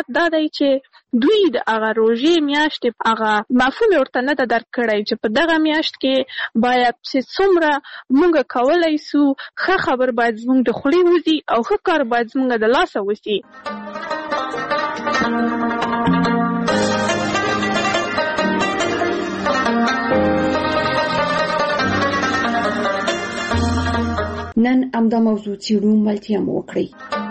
واقعیت دا دی چې دوی د هغه روژې میاشتې هغه مفهوم ورته نه ده درک کړی چې په دغه میاشت کې باید چې څومره موږ کولی سو ښه خبر باید زموږ د خولې وځي او ښه کار باید زموږ د لاسه وسي. نن همدا موضوع څیړو، ملتیا مو وکړئ.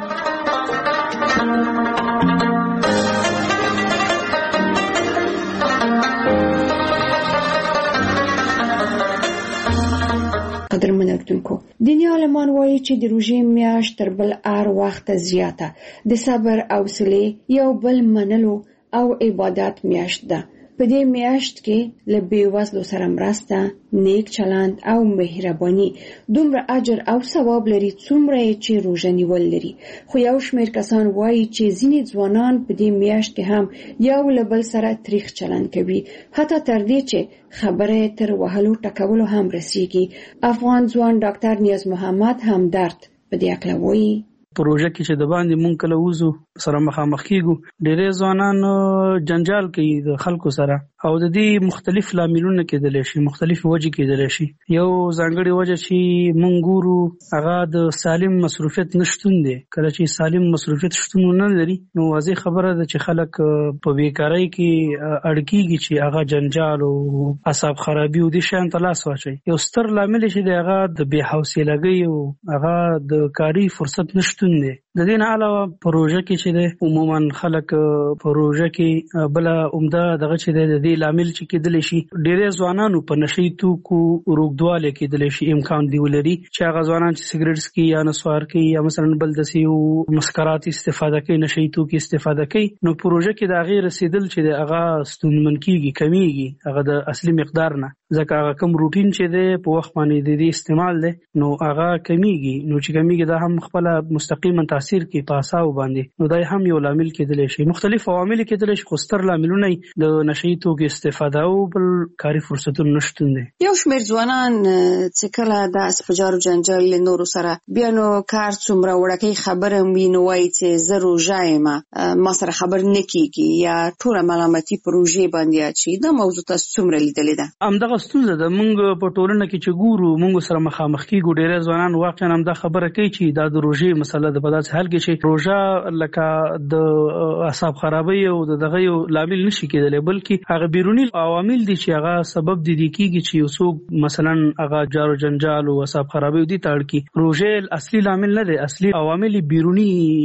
قدرمن اردوونکو، دیني عالمان وایي چې د روژې میاشت تر بل هر وخت زیاته د صبر او حوصلې یو بل منلو او عبادت میاشت ده. په دې میاشت کې له بېوزلو سره مرسته، نیک چلند او مهرباني دومره اجر او ثواب لري څومره چې روژه نیول لري. خو یو شمېر کسان وایي چې ځینې ځوانان په دې میاشت کې هم یو له بل سره تریخ چلند کوي، حتی تر دې چې خبره تر وهلو ټکولو هم رسیږي. افغان ځوان ډاکټر نیاز محمد همدرد په دې اړه وایي. په روژه کې چې د باندې مونږ کله وځو سره مخامخ کیږو، ډېری ځوانان جنجال کوي د خلکو سره او د دې مختلف لاملونه کېدلی شي، مختلف وجې کېدلی شي. یو ځانګړې وجه چې مونږ ګورو هغه د سالم مصروفیت نشتون دی. کله چې سالم مصروفیت شتون نه لري نو واضح خبره ده چې خلک په بیکارۍ کې اړ کېږي چې هغه جنجال او اعصاب خرابي او دې شیانو ته لاس واچوي. یو ستر لامل چې دی هغه د بې حوصلګۍ او هغه د کاري فرصت نشتون دی. د دې نه علاوه په روژه کې چې دی عموما خلک په روژه کې بل عمده دغه چې دی د دې لامل چې کېدلی شي ډېری ځوانانو په نشهیي توکو روږدوالی کېدلی شي امکان دی ولري چې هغه ځوانان چې سګرټ څکي یا نسوار کوي یا مثلا بل داسې مسکرات استفاده کوي، نشهیي توکي استفاده کوي، نو په روژه کې د هغې رسېدل چې دی هغه ستونزمن کېږي، کمیږي هغه د اصلي مقدار نه، ځکه هغه کوم روټین چې دی په وخت باندې د دې استعمال دی نو هغه کمیږي. نو چې کمیږي دا هم خپله مستقیما تاثیر کوي په اعصابو باندې، نو دا هم یو لامل کېدلی شي. مختلف عوامل کېدلی شي خو ستر لاملونه د نشهیي توکو استفاده او بل کاري فرصتونو نشتون دی. یو شمېر ځوانان چې کله داسې په جار و جنجال له نورو سره بیا نو کار څومره وړکۍ خبره وي نو وایي چې زه روژه یم، ما سره خبر نه کېږي یا ټوله ملامتي په روژې باندې اچي. دا موضوع تاسو څومره لیدلې ده؟ همدغه ستونزه ده. موږ په ټولنه کې چې ګورو موږ سره مخامخ کېږو، ډېری ځوانان واقعا همدا خبره کوي چې دا د روژې مسله ده. په داسې حال کې چې روژه لکه د اعصاب خرابۍ او دغه یو لامل نشي کېدلی، بلکې هغه بیرونی عوامل دي چې هغه سبب دي کېږي چې یو څوک مثلا هغه جار و جنجال او اعصاب خرابۍ دي ته اړ کړي. روژه اصلي لامل نه دی، اصلي عوامل بیرونی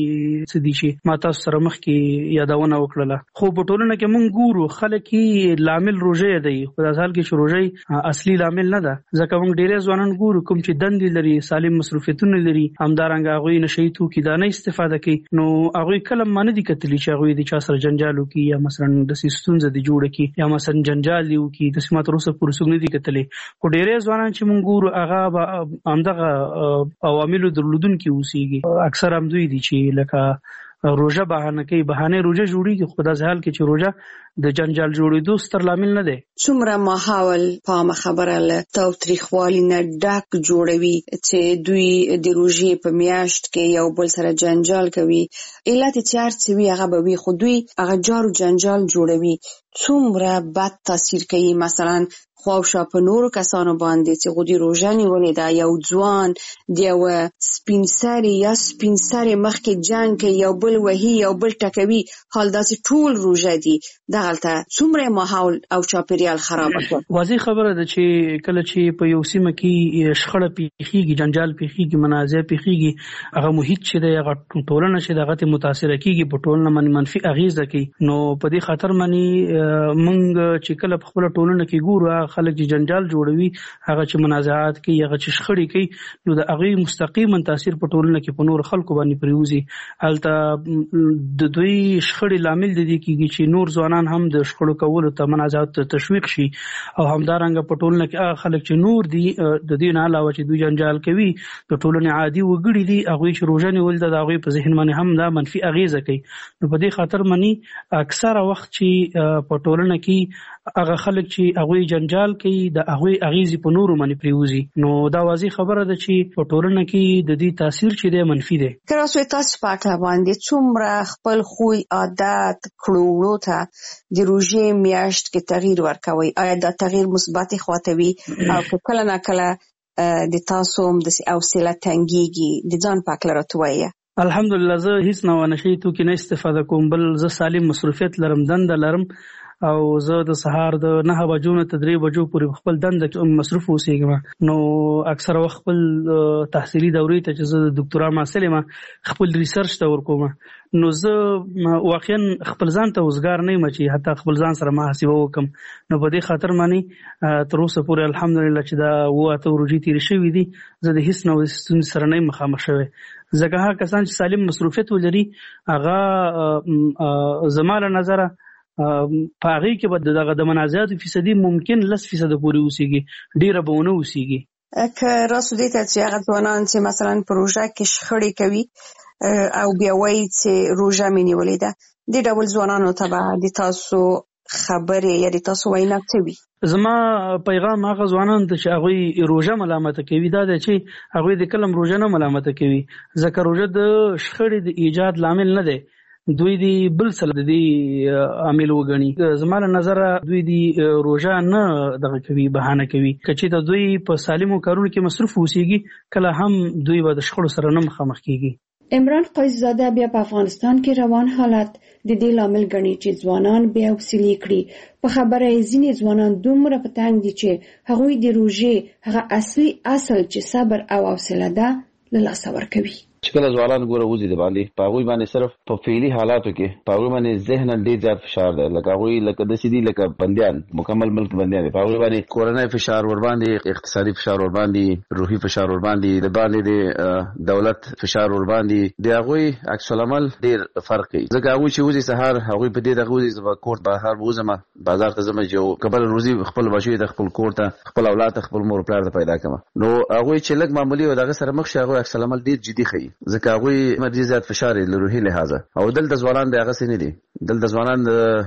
څه دي چې ما تاسو سره مخکې یادونه وکړله. خو په ټولنه کې موږ ګورو خلک یې لامل روژه دی، په داسې حال کې چې روژه اصلي لامل نه ده، ځکه موږ ډېری ځوانان ګورو کوم چې دندې لري، سالم مصروفیتونه لري، همدارنګه هغوی نشهیي توکي دا نه استفاده کوي، نو هغوی کله ما نه دي کتلي چې هغوی د چا سره جنجال وکړي یا مثلا داسې ستونزه دي جوړه کړي یا مثلا جنجال دي وکړي. داسې ما تر اوسه پورې څوک نه دي کتلي. خو ډېری ځوانان چې موږ ګورو هغه به همدغه عواملو درلودونکي اوسېږي. اکثر همدوی دي چې لکه روژه بهانه کوي، بهانه روژه جوړېږي، خو په داسې حال کې چې روژه د جنجال جوړېدو ستر لامل نه دی. څومره ماحول پامه خبره له تاوتریخوالي نه ډک جوړوي چې دوی د روژې په میاشت کې یو بل سره جنجال کوي. علت چې هر څه وي هغه به وي، خو دوی هغه جار و جنجال جوړوي. څومره بد تاثیر کوي مثلا خواوشا په نورو کسانو باندې چې غوډي روژه نیولې ده. یو ځوان د یو سپین سري یا سپین سري مخکې جنګ کوي، یو بل وهي، یو بل ټکوي، حال داسې ټول روژه دي. دغلته څومره ماحول او چاپیریال خراب کړ. واضح خبره ده چې کله چې په یو سیمه کې شخړه پیښیږي، جنجال پیښیږي، منازع پیښیږي، هغه محیط چې دی هغه ټولنه چې دغه ته متاثره کیږي، په ټولنه باندې منفي اغیزه کوي. نو په دې خاطر باندې موږ چې کله په خپل ټولنه کې ګورو خلک چې جنجال جوړوي، هغه چې منازعات کوي، هغه چې شخړې کوي، نو د هغې مستقیما تاثیر په ټولنه کې په نور خلکو باندې پرېوځي. هلته د دوی شخړې لامل د دې کېږي چې نور ځوانان هم د شخړو کولو ته منازعات ته تشویق شي، او همدارنګه په ټولنه کې هغه خلک چې نور دي د دې نه علاوه چې دوی جنجال کوي د ټولنې عادي وګړي دي، هغوی چې روژه نیول ده د هغوی په ذهن باندې هم دا منفي اغیزه کوي. نو په دې خاطر باندې اکثره وخت چې په په ټولنه کې هغه خلک چې هغه جنجال کوي د هغه اغیزې په نورو باندې پریوزي، نو دا واضح خبره ده چې په ټولنه کې د دې تاثیر چې دی منفي دی. که تاسو پاکه باندې څومره خپل خوی عادت کړو ته د روژې میاشت کې تغییر ورکوي، آیا دا تغییر مثبت خواته وي او کله نه کله د تاسو هم د حوصله تنګيږي د ځان پاک لرته وایي؟ الحمدلله زه هیڅ نه نشي توکي نه استفاده کوم، بل زه سالم مصروفیت لرم، دنده لرم او زه د سهار د 9 بجو نه 3 بجو پورې خپل دنده مصروف اوسېږم. نو اکثر وخت خپل تحصیلي دورې ته چې زه د ډاکټرا محصل یم خپل ریسرچ ته ورکوم، نو زه واقعا خپل ځان ته وزګار نه یم چې حتی خپل ځان سره محاسبه وکم. نو په دې خاطر باندې تر اوسه پورې الحمدلله چې دا واته ورجی تیر شوی دي زه د هیڅ نو سره نه مخامخ شوی. ځکه هغه کسان چې سالم مصروفیت ولري هغه زماله نظره په هغه کې به دغه د منازعات فیصدي ممکن 10% پورې اوسېږي، ډیره به ونه اوسېږي. که راسو دې ته چې هغه ځوانان چې مثلا پروژه کې شخړې کوي او بیا وایي چې روژه مې نیولې ده، د ډول ځوانانو ته به د تاسو خبرې یا د تاسو وینا څه وي؟ زما پیغام هغه ځوانان ته چې هغه روژه ملامت کوي دا دی چې هغه د کلم روژه نه ملامت کوي، ځکه روژه د شخړې د ایجاد لامل نه دی، دوی دی بل څه د دې عامل وګڼي. زموږ نظر دوی دی روژه نه دغه کوي، بهانه کوي. کچې ته دوی په سالمو کارونو کې مصروف اوسېږي کله هم دوی به د شخړو سره نه مخامخ کیږي. عمران قیصزاده بیا په افغانستان کې روان حالت د دې لامل ګڼي چې ځوانان بیا وسیلې کړي. په خبره ځینې ځوانان دومره په تنګ دي چې هغوی د روژې هغه اصلي اصل چې صبر او حوصله ده له لاسه ورکوي. چې کله ځوانان ګوره وځي د باندې په هغوی باندې صرف په فعلي حالاتو کې په هغوی باندې ذهناً ډېر زیات فشار دی، لکه هغوی لکه داسې دي لکه بندیان، مکمل ملک بندیان دي. په هغوی باندې کورنۍ فشار ورباندې، اقتصادي فشار ورباندې، روحي فشار ورباندې، د باندې د دولت فشار ورباندې، د هغوی عکس العمل ډېر فرق کوي. ځکه هغوی چې وځي سهار هغوی په دې دغه وځي زه کور بهر وځم بازار ته ځم چې قبل روزي خپل بچي ته خپل کور ته خپل اولاد ته خپل مور پلار ته پیدا کړم. نو هغوی چې لږ معمولی او دغه سره مخ شي هغوی عکس العمل ډېر جدي ښيي، ځکه هغوی مرجي زیات فشار له روحي لحاظه. او دلته ځوانان د هغه څه نه دي، دلته ځوانان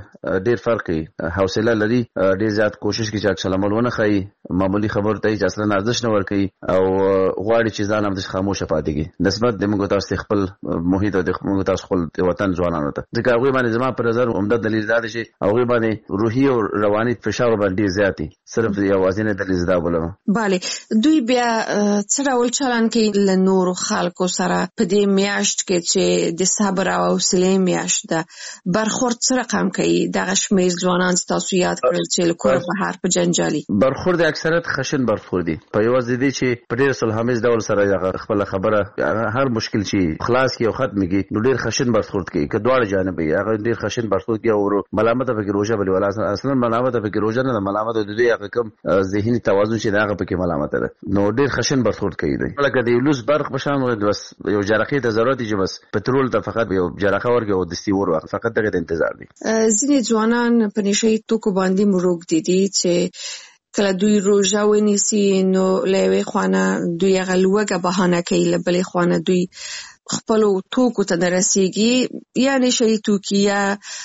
ډېر فرق کوي، حوصله لري، ډېر زیات کوشش کوي چې عکس العمل ونه ښيي، معمولی خبرو ته چې اصلا ارزښت نه ورکوي او غواړي چې ځان هم خاموشه پاتې کړي نسبت د موږ تاسو خپل محیط او د موږ تاسو خپل وطن ځوانانو ته. ځکه هغوی باندې زما په نظر عمده دلیل دا دی چې هغوی باندې روحي او رواني فشار باندې زیات دي، صرف یوازینی دلیل دا بولم. bale دوی بیا څه ډول چلند کوي له نورو خلکو سره په دې میاشت کې چې د صبر او حوصله میاشت ده؟ برخورد څه رقم کوي دغه شمېر ځوانان چې تاسو یاد کړل چې له کوره بهر په جنجالي برخورد اکثریت خشن برخورد دي، په یوازې دي چې په ډېر صلحامیز ډول سره خپل خبره هر مشکل چې خلاص کی او ختم کی نو ډېر خشن برخورد کوي، که دواړه جانب یې هغه ډېر خشن برخورد کوي او ملامت پکې روزه بلی ولا اصلا ملامت پکې روزه نه، ملامت د دې هغه کم ذهني توازن چې هغه پکې ملامت ده، نو ډېر خشن برخورد کوي. لکه د لوز برق بشان بس یو جرقې ته ضرورت دي بس پټرول ته فقط یو جرقه ورګي او دستي ور فقط دغه انتظار دي. ځینې ځوانان په نشي توکو باندې مروږ دي چې کله دوی روژه ونیسي نو لوي خوانه دوی غلوګه بهانه کوي، لبلې خوانه دوی خپل توکو ته درسيږي یا نشي توکي یا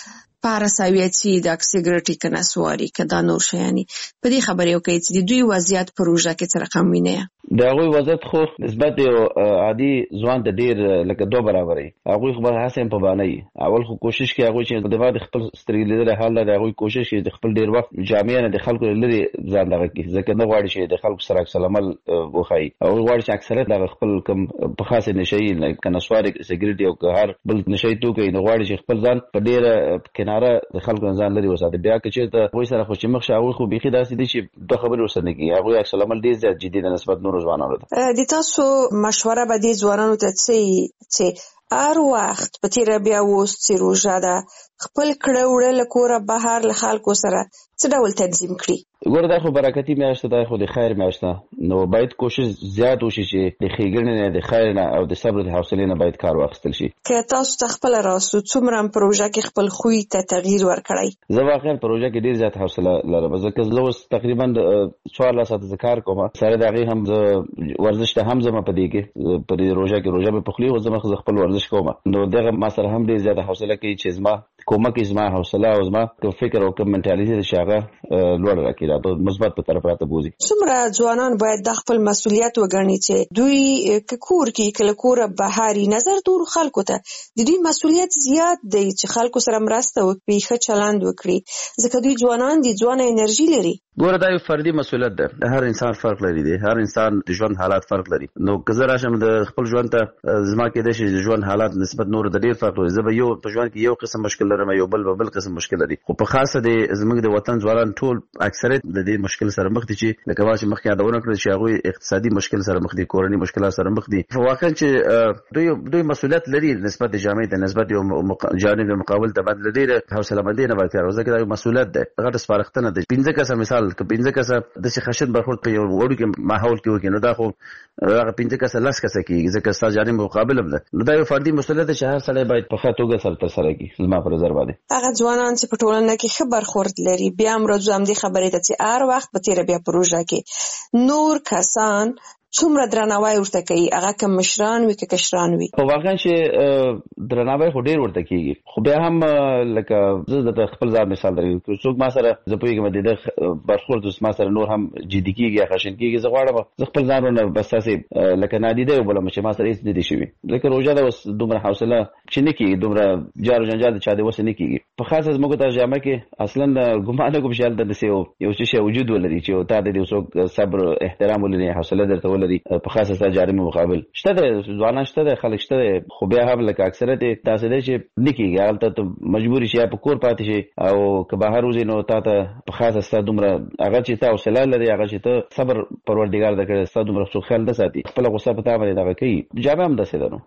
پاراساویتي د سیګریټي کناسواري کدا نور شيانی. په دې خبرې وکړي چې دوی وضعیت پروژه کې څه رقم ویني؟ دا غوي وضعیت خو نسبت یو عادي ځوان د ډیر لکه 2 برابرې. هغه خبر حسین په باندې اول خو کوشش کوي هغه چې د بعد خپل سترګې لیدل حال دا هغه کوشش کوي د خپل ډیر وخت جامع نه د خلکو لري ځان دغه کې ځکه نه غواړي چې د خلکو سره سلامل وخی او غواړي چې اکثریت د خپل کم په خاصه نشي کناسواري سیګریټي او هر بل نشي توکي نه غواړي چې خپل ځان په ډیر کناره د خلکو ځان لري وساته. بیا چې ته وای سره خو چې مخ شاوه خو بيخي داسې دي چې د خبرې وسنه کی هغه اکثر ډیر زیات جدي د نسبت نور ځوانانو ته. د تاسو مشوره به دي ځوانانو ته چې هر وخت په تیر بیا وست روزه ده خپل کړه وړه لکوره بهر له خلکو سره څه ډول تنظیم کړي؟ ګوره دا خو برکتي میاشت ده، خو د خیر میاشت ده، نو باید کوشش زیات وشي چې د ښېګڼې نه، د خیر نه او د صبر د حوصلې نه باید کار واخیستل شي. که تاسو ته خپله راسو څومره پروژه کې خپل خوی ته تغییر ورکړی؟ زه واقعا پروژه کې ډېر زیات حوصله لرم، ځکه زه اوس تقریبا 14 ساعته زه کار کوم، سره د هغې هم زه ورزش ته هم ځم په دې کې، په دې روژه کې روژه مې پخلي خو زه خپل ورزش کوم، نو دغه ما سره هم ډېر زیاته حوصله کوي چې زما کومک زما حوصله او زما فکر او کوم منټالیټي چې هغه لوړ راکړي، دا په مثبت په طرف راته بوزي. څومره ځوانان باید د خپل مسؤلیت وګڼي چې دوی کور کې کله کوره بهاري نظر دور خلکو ته د دوی مسؤلیت زیات دی چې خلکو سره مرسته وکړي، ښه چلند وکړي، ځکه دوی ځوانان دي، ځوانه انرژي لري. ګوره دا یو فردي مسؤلیت ده، هر انسان فرق لري دی، هر انسان د ژوند حالات فرق لري، نو که زه راشم د خپل ژوند ته زما کېدای شي د ژوند حالات نسبت نور د ډېر فرق لري، زه به یو په ژوند کې یو قسم مشکل لرم، یو بل قسم مشکل لري، خو په خاصه د زموږ د وطن ځوانان ټول اکثریت د دې مشکل سره مخ دي چې لکه ما چې مخکې یادونه کړل چې هغوی اقتصادي مشکل سره مخ دي، کورني مشکلات سره مخ دي، واقعا چې دوی مسؤلیت لري نسبت د جامعې ته، نسبت یو جانب مقابل ته باید ډېره حوصله‌مندي نه باید کار وکړي، ځکه دا یو مسؤلیت ده، غټ سپارښتنه ده. 15 کسه مثال که 15 کسه داسې خشن برخورد په یو وړوکي ماحول کې وکړي، نو دا خو هغه 15 کسه 10 کسه کېږي، ځکه ستا جانب مقابل هم ده، نو دا یو فردي مسؤلیت ده چې هر سړی باید په ښه توګه سره ترسره کړي. زما په نظر باندې هغه ځوانان چې په ټولنه کې ښه برخورد لري بیا هم راځو همدې خبرې ته چې هر وخت په تېره بیا پروژه کې نور کسان څومره درناوی ورته کوي، هغه که مشران وي که کشران وي؟ خو واقعا چې درناوی خو ډېر ورته کېږي، خو بیا هم لکه زه درته خپل ځان مثال درکوم، که څوک ما سره زه پوهېږم د ده برخورد ما سره نور هم جدي کېږي یا خشن کېږي، زه غواړم زه خپل ځان ورنه بس تاسې لکه نادیده وبولم چې ما سره هېڅ نه دي شوي، لکه روژه ده اوس دومره حوصله چې نه کېږي، دومره جار و جنجال د چا د وسه نه کېږي، په خاصه زموږ ته جامعه کې اصلا ګمان نه کوم چې هلته داسې یو څه شی وجود ولري چې تا د څوک صبر احترام ولري، حوصله درته ولري، په خاصه جاري مقابل شته ده، ځوانان شته ده، خلک شته ده، خو بیا هم لکه اکثریت داسې دی چې نه کېږي، هلته ته مجبوري شي یا په کور پاتې شي او که بهر وځې نو تا ته په خاصه ستا دومره هغه چې ته حوصله لري، هغه چې ته صبر پروردګار درکړی ستا دومره څوک خیال نه ساتي، خپله غصه په تا باندې دغه کوي. جامعه هم داسې ده نو.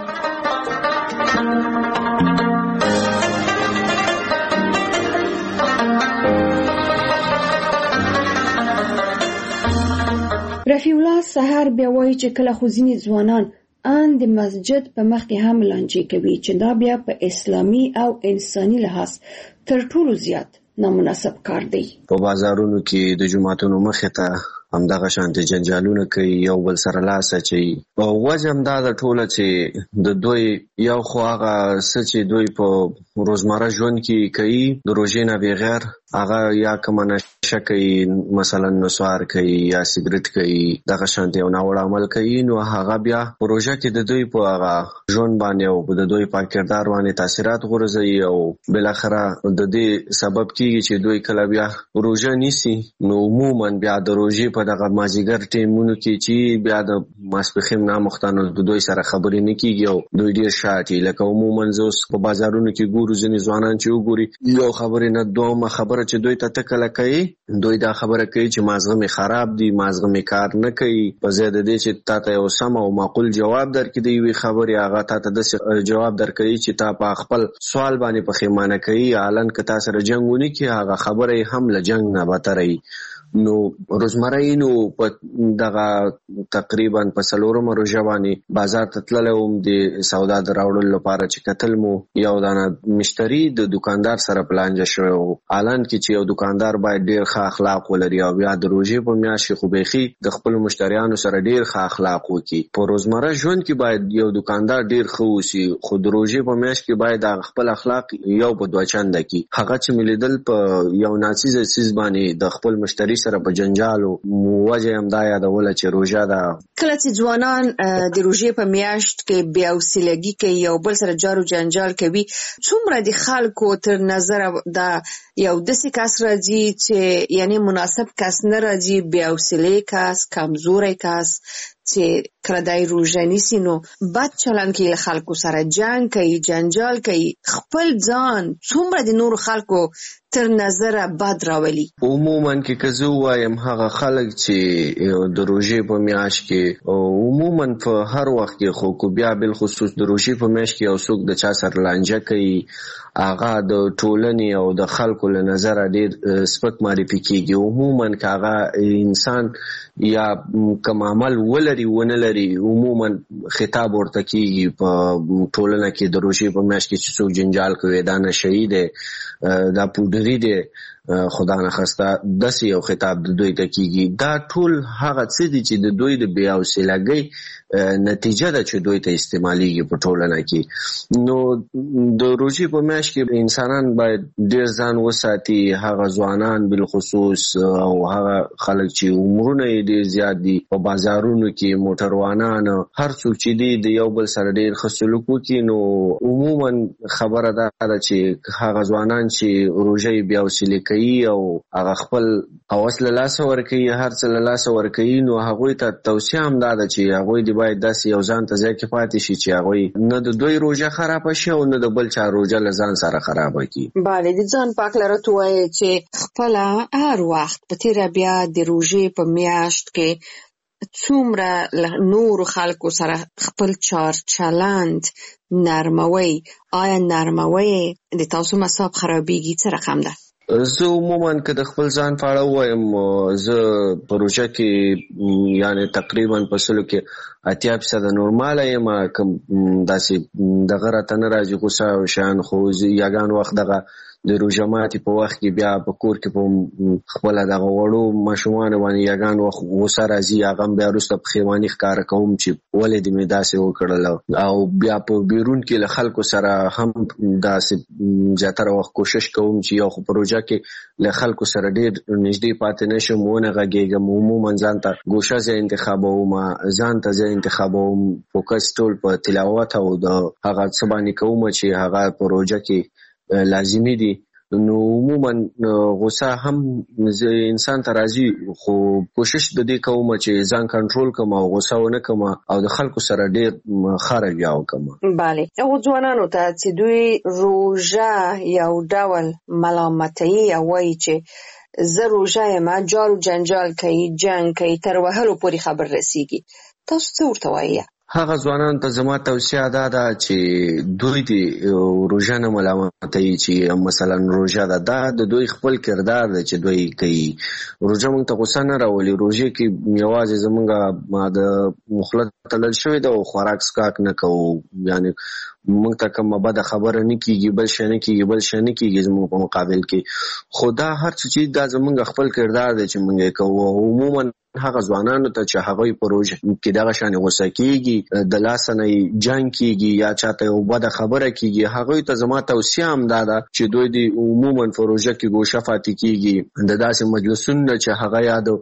رفیع الله سحر بیا وایي چې کله خو ځینې ځوانان ان د مسجد په مخ کې هم لانجې کوي چې دا بیا په اسلامي او انساني لحاظ تر ټولو زیات نامناسب کار دی. په بازارونو کې د جماعتونو مخې ته همدغه شانتې جنجالونه کوي، یو بل سره لاس اچوي، او وجه همدا ده ټوله چې د دوی یو خو هغه څه چې دوی په روزمره ژوند کې کوي د روژې نه بغیر، هغه یا کومه نشه کوي، مثلا نسوار کوي یا سګرټ کوي، دغه شانتې یو ناوړه عمل کوي، نو هغه بیا په روژه کې د دوی په هغه ژوند باندې او د دوی په کردار باندې تاثیرات غورځوي، او بالاخره د دې سبب کېږي چې دوی کله بیا روژه نیسي، نو عموما بیا د روژې په دغه مازدیګر ټیمونو کې چې بیا د ماسپښین نامختانو د دوی سره خبرې نه کېږي او دوی ډېر شاټي، لکه عموما زه اوس په بازارونو کې ګورو ځینې ځوانان چې وګوري یو خبرې نه دومره خبره چې دوی ته کله کوي، دوی دا خبره کوي چې مازغه مې خراب دي، مازغه مې کار نه کوي، په ځای د دې چې تا ته یو سم او معقول جواب درکړي د یوې خبرې، هغه تا ته داسې جواب درکوي چې تا په خپل سوال باندې پښیمانه کوي، الان که تا سره جنګ ونه کړي هغه خبره یې هم له جنګ نه بدتره وي. نو روزمره نو په دغه تقریبا په 4مه روژه باندې بازار ته تللی وم د سودا د راوړلو لپاره چې کتل مو یو دانه مشتری د دکاندار سره پلانجه شوی و، الان کې چې یو دکاندار باید ډیر ښه اخلاق ولري او بیا د روژې په میاشت کې خو بیخي د خپل مشتریانو سره ډیر ښه اخلاق وکړي. په روزمره ژوند کې باید یو دکاندار ډیر ښه اوسي، خو د روژې په میاشت کې باید خپل اخلاق یو په دوه چنده کړي. هغه چې مې لیدل په یو ناڅیزه څیز باندې د خپل مشتری سره په جنجالو وجه هم دا یادوله چې روژه ده. کله چې ځوانان د روژې په میاشت کې بې حوصلګي کوي یو بل سره جار و جنجال کوي، څومره د خلکو تر نظره دا یو داسې کس راځي چې یعنی مناسب کس نه راځي، بې حوصلې کس، کمزوری کس چې کله دای روژه نیسي نو بد چلند کوي، له خلکو سره جنګ کوي، جنجال کوي، خپل ځان څومره د نورو خلکو تر نظر بد راولي؟ عموما کې که زه وایم هغه خلک چې د روژې په میاشت کې عموما په هر وخت کې خو بیا بالخصوص د روژې په میاشت کې یو څوک د چا سره لانجه کوي هغه د ټولنې او د خلکو له نظره ډېر سپک معرفي کېږي. عموما که هغه انسان یا کوم عمل ولري ونه لري عموما خطاب ورته کېږي په ټولنه کې د روژې په میاشت کې چې څوک جنجال کوي دا نشهیي دی دا پودري دی خدا نخواسته داسې یو خطاب د دوی ته کېږي. دا ټول هغه څه دي چې د دوی د بې حوصلګۍ نتیجه ده چې دوی ته استعمالیږي په ټولنه کې. نو د روژې په میاشت کې انسانان باید ډېر ځان وساتي، هغه ځوانان بالخصوص او هغه خلک چې عمرونه یې ډېر زیات دي په بازارونو کې موټروانان هر څوک چې دي د یو بل سره ډېر ښه سلوک وکړي. نو عموما خبره دا ده چې هغه ځوانان چې روژه یې بې حوصلې کوي او هغه خپل هوس له لاسه ورکوي هر څه له لاسه ورکوي نو هغوی ته توصیه هم دا ده چې هغوی دې باید داسې یو ځان ته ځای کې پاتې شي چې هغوی نه د دوی روژه خرابه شي او نه د بل چا روژه له ځان سره خرابه کړي. بله د ځان پاک لرت وایي چې خپله هر وخت په تیره بیا د روژې په میاشت کې څومره نورو خلکو سره خپل چار چلند نرموي، آیا نرموي د تاسو مصاب خرابېږي څه رقم ده؟ زه عموما که د خپل ځان په اړه ووایم زه په روژه کې یعنی تقریبا په سلو کې 80% نورماله یم. کوم داسې دغه راته نه راځي غوسه او شیان، خو یګان وخت دغه د روژه ماتي په وخت کې بیا په کور کې په خپله دغه وړو ماشومانو باندې یګان وخت غوسه راځي، هغه هم بیا وروسته پښیماني ښکاره کوم چې ولې دې مې داسې وکړل، او بیا په بیرون کې له خلکو سره هم داسې زیاتره وخت کوشش کوم چې یو خو په روژه کې له خلکو سره ډېر نږدې پاتې نه شم، ونه غږېږم، عموما ځان ته ګوشه ځای انتخابوم، ځان ته ځای انتخابوم، فوکس ټول په تلاوت او د هغه څه باندې کوم چې هغه په روژه کې لازمي دي. نو عموما غوسه هم انسان ته راځي خو کوشش د دې کوم چې ځان کنټرول کوم او غوسه ونه کوم او د خلکو سره ډېر ښه رویه وکړم. بله هغو ځوانانو ته چې دوی روژه یو ډول ملامتوي او وایي چې زه روژه یم جار و جنجال کوي جنګ کوي تر وهلو پورې خبر رسیږي، تاسو څه ورته وایي؟ هغه ځوانانو ته زما توصیه دا ده چې دوی د روژه نه ملامتوي چې مثلا روژه ده دا د دوی خپل کردار ده چې دوی کوي. روژه موږ ته غوسه نه راولي، روژې کې یوازې زموږ د مخله تړل شوې ده او خوراک څښاک نه کوو، یعنی موږ ته کومه بده خبره نه کېږي، بل شی نه کېږي زموږ په مقابل کې. خو دا هر څه چې دا زموږ خپل کردار دی چې موږ یې کوو. عموما هغه ځوانانو ته چې هغوی په روژه کې دغه شانې غوسه کېږي، د لاسه نه جنګ کېږي یا چاته یو بده خبره کېږي، هغوی ته زما توصیه هم دا ده چې دوی د عموما په روژه کې ګوشه پاتې کېږي، د داسې مجلسونو نه چې هغه یا د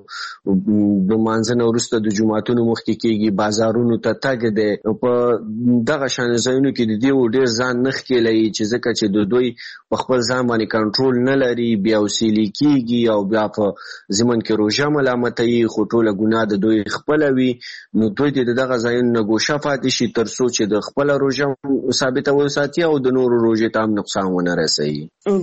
لمانځه نه وروسته د جوماتونو مخکې کېږي، بازارونو ته تګ دی، په دغه شانې ځایونو کې د دې ډېر ځان نه ښکېلوي چې ځکه چې د دوی په خپل ځان باندې کنټرول نه لري، بې حوصلې کېږي او بیا په ضمن کې روژه ملامتوي خو ټوله ګناه د دوی خپله وي. نو دوی د دغه ځایونو نه ګوشه پاتې شي تر څو چې د خپله روژه ثابته وساتي او د نورو روژې ته هم نقصان ونه رسوي.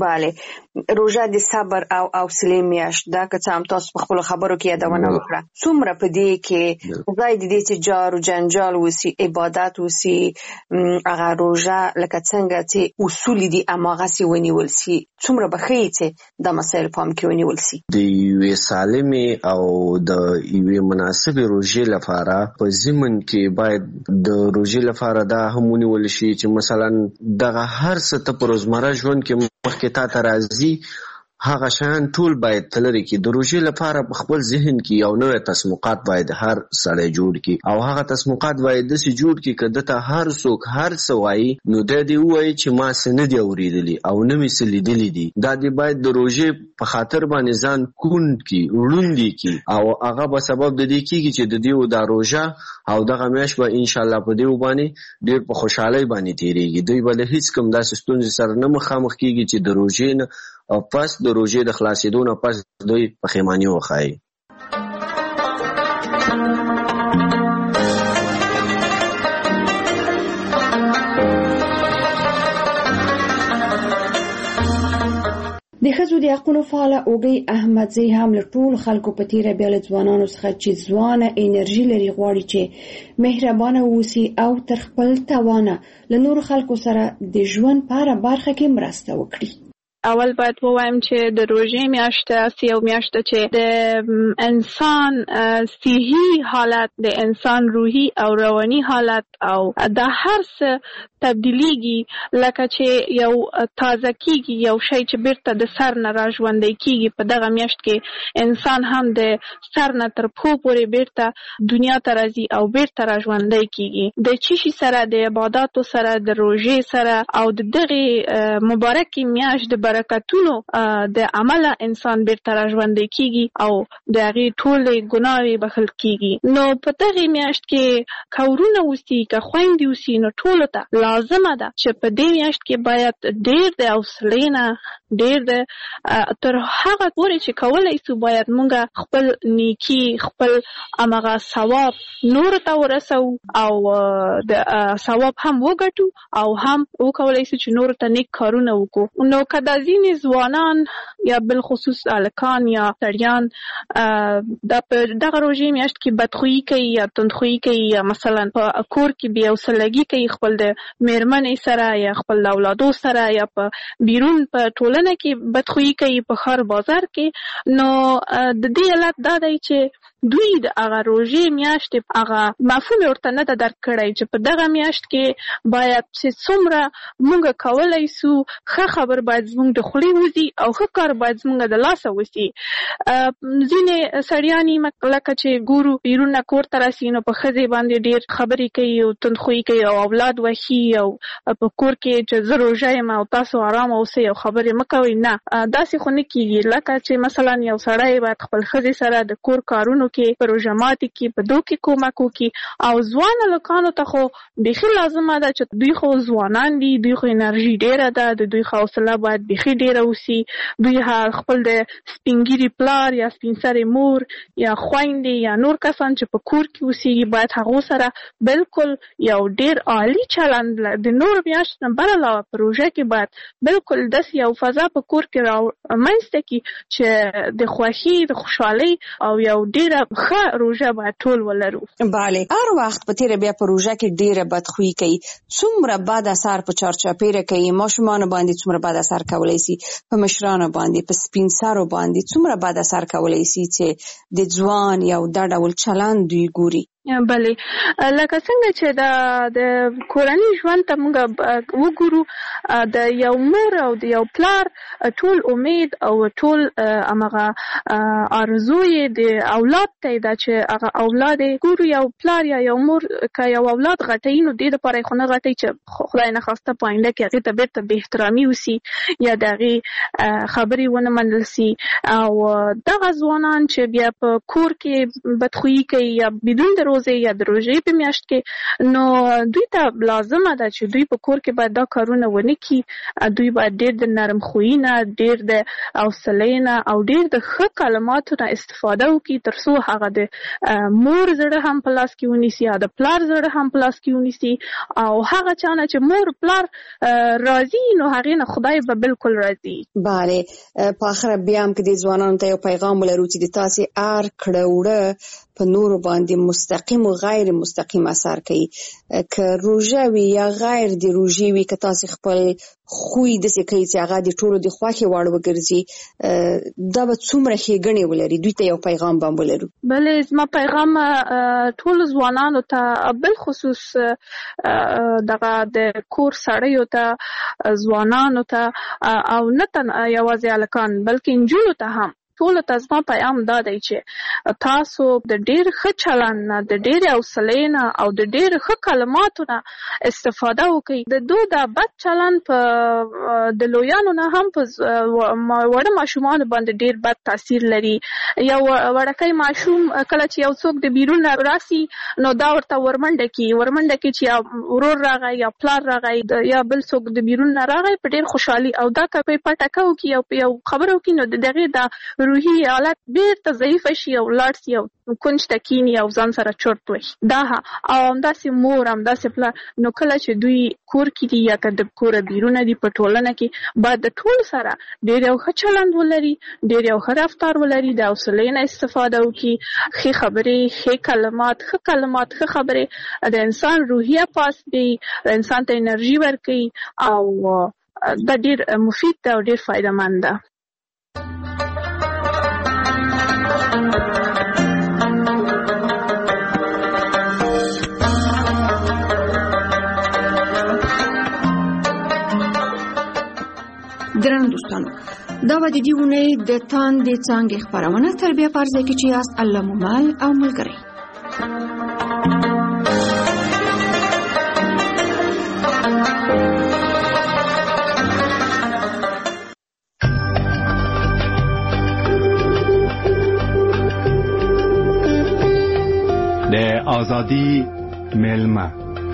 بله روژه د صبر او حوصلې میاشت ده، که څه هم تاسو په خپلو خبرو کې یادونه وکړه. څومره په دې کې ځای د دې چې جار و جنجال وسي، عبادت وسي، هغه روژه لکه څنګه چې اصول دي هماغسې ونیول سي، څومره به ښیي چې دا مسایل پام کې ونیول سي؟ د یوې سالمې او د یوې مناسبې روژې لپاره په ضمن کې باید د روژې لپاره دا هم ونیول شي چې مثلا دغه هر څه ته په روزمره ژوند کې مخکې تا ته راځي هغه شیان ټول باید تلري کړي. د روژې لپاره په خپل ذهن کې یو نوی تصمیمات باید هر سړی جوړ کړي او هغه تصمیمات باید داسې جوړ کړي که دته هر څوک هر څه وایي نو دا دې ووایي چې ما څه نه دي اورېدلي او نه مې څه لیدلي دي. دا دې باید د روژې په خاطر باندې ځان کوڼ کړي، ړوند کړي او هغه به سبب د دې کېږي چې د دې دا روژه او دغه میاشت به انشاءالله په دې باندې ډېر په خوشحالۍ باندې تېرېږي. دوی به له هېڅ کوم داسې ستونزې سره نه مخامخ کېږي چې د روژې نه او پس د روژې د خلاصېدو نه پس دوی پښیماني وښایي. د ښځو د حقونو فعاله اوږې احمدزی هم له ټولو خلکو په تیره بیا له ځوانانو څخه چې ځوانه انرژي لري غواړي چې مهربانه اوسي او تر خپل توانه له نورو خلکو سره د ژوند په هره برخه کې مرسته وکړي. اول باید ووایم چې د روژې میاشت یو میاشت چې د انسان صحي حالت، د انسان روحي او رواني حالت او د هر څه تبدیلیږي، لکه چې یو تازه کیږي، یو شی چې بیرته د سر نه را ژوندی کیږي. په دغه میاشت کې انسان هم د سر نه تر پښو پورې بیرته دنیا ته راځي او بیرته را ژوندی کیږي. د چیشي سره، د عباداتو سره، د روژې سره او د دغه مبارکې میاشت د برکتونو د عمله انسان بیرته را ژوندی کیږي او د هغې ټولې ګناوې بخښل کیږي. نو په دغه میاشت کې که ورونه اوسي، که خویندې اوسي، نو ټولو ته لازمه ده چې په دې میاشت کې باید ډېر د حوصلې نه، ډېر د تر هغه پورې چې کولی سو باید مونږ خپل نیکي، خپل همغه ثواب نورو ته ورسو او د ثواب هم وګټو او هم وکولی سو چې نورو ته نیک کارونه وکړو. نو که د ځینې ځوانان یا بالخصوص هلکان یا سړیان دغه روژې میاشت کې بدخویي کوي یا تندخویي کوي یا مثلا په کور کې بې حوصلګي کوي خپل د میرمنې سره یا خپل د اولادو سره یا په بیرون په ټولنه کې بدخویي کوي په ښار بازار کې، نو د دې علت دا دی چې دوی د هغه روژې میاشتې هغه مفهوم ورته نه ده درک کړی چې په دغه میاشت کې باید چې څومره مونږ کولی سو ښه خبر باید زموږ د خولې وځي او ښه کار باید زموږ د لاسه وسي. ځینې سړیان لکه چې ګورو بیرون نه کور ته راسي نو په ښځې باندې ډېر خبرې کوي او تندخویي کوي او اولاد وښي او په کور کې چې زه روژه یم او تاسو آرامه اوسئ او خبرې مه کوئ. نه، داسې خو نه کېږي. لکه چې مثلا یو سړی باید خپل ښځې سره د کور کارونو کې، په روژه ماتي کې، په دو کې کومک وکړي. او ځوان هلکانو ته خو بیخي لازمه ده چې دوی خو ځوانان دي، دوی خو انرژي ډېره ده، د دوی خو حوصله باید بیخي ډېره اوسي. دوی خپل د سپینګیري پلار یا سپین سرې مور یا خویندې یا نور کسان چې په کور کې اوسېږي باید هغو سره بالکل یو ډېر عالي چلند د نورو میاشتو نه بل علاوه په روژه کې باید بالکل داسې یو فضا په کور کې رامنځته کړي چې د خوښۍ، د خوشحالۍ او یو ډېره ښه روژه باید ټول ولرو. بله، هر وخت په تیره بیا په روژه کې ډېره بدخویي کوي، څومره بد اثر په چارچاپیره کوي، ماشومانو باندې څومره بد اثر کولی سي، په مشرانو باندې، په سپین سرو باندې څومره بد اثر کولی سي چې د ځوان یو دا ډول چلند دوی ګوري. بله، لکه څنګه چې د کورني ژوند ته موږ وګورو، د یو مور او د یو پلار ټول امید او ټول همغه آرزو یې د اولاد ته ده چې هغه اولاد یې ګورو. یو پلار یا یو مور که یو اولاد غټوي نو دې دپاره یې خو نه غټوي چې خدای نخواسته په آینده کې هغې ته بېرته بې احترامي وسي یا د هغې خبرې ونه منل سي. او دغه ځوانان چې بیا په کور کې بدخویي کوي یا بدون د روزه یا د روژې په میاشت کې، نو دوی ته لازمه ده چې دوی په کور کې باید دا کارونه ونه کړي. دوی باید ډېر د نرم خویي نه، ډېر د حوصلې نه او ډېر د ښه کلماتو نه استفاده وکړي تر څو هغه د مور زړه هم په لاس کې ونیسي او د پلار زړه هم په لاس کې ونیسي. او هغه چا نه چې مور پلار راضي نو هغې نه خدای به بالکل راضي. بله، په آخره بیا هم که د ځوانانو ته یو پیغام ولرو چې د تاسې هر کړه وړه په نورو باندې مستقیم او غیر مستقیم اثر کوي، که روژه وي یا غیر د روژې وي، که تاسې خپل خوی داسې کوي چې هغه د ټولو د خوښې وړ وګرځي، دا به څومره ښېګڼې ولري. دوی ته یو پیغام به هم ولرو. بله، زما پیغام ټولو ځوانانو ته، بالخصوص دغه د کور سړیو ته، ځوانانو ته او نه یوازې هلکان بلکې نجونو ته هم ټولو ته زما پیغام دا دی چې تاسو د ډېر ښه چلند نه، د ډېرې حوصلې نه او د ډېر ښه کلماتو نه استفاده وکړئ. د دوی دا بد چلند په د لویانو نه هم په وړه ماشومانو باندې ډېر بد تاثیر لري. یو وړکی ماشوم کله چې یو څوک د بیرون نه راسي نو دا ورته ورمنډه کړي چې یا ورور راغی یا پلار راغی یا بل څوک د بیرون نه راغی په ډېر خوشحالي او دا که په پټکه وکړي او په یو خبره وکړي نو د هغې دا روحي حالت بیرته ضعیفه شي او لاړ شي او کونج ته کینی او ځان سره چورت وشي دا او همداسې مور همداسې پلار نو کله چې دوی کور کې دي یا که د کوره بیرونه دي په ټولنه کې باید د ټول سره ډېر یو ښه چلند ولري ډېر یو ښه رفتار ولري د حوصلې نه استفاده وکړي ښې خبرې ښه کلمات ښه خبرې د انسان روحیه پاس دی د انسان ته انرژي ورکوي او دا ډېر مفید ده او ډېر فایدهمند ده. درنو دوستانو دا به د دې اونۍ د تاندې څانګې خپرونه تربیه په ارزه کې چې یاست الله مو مل او ملګری. د آزادی ملمه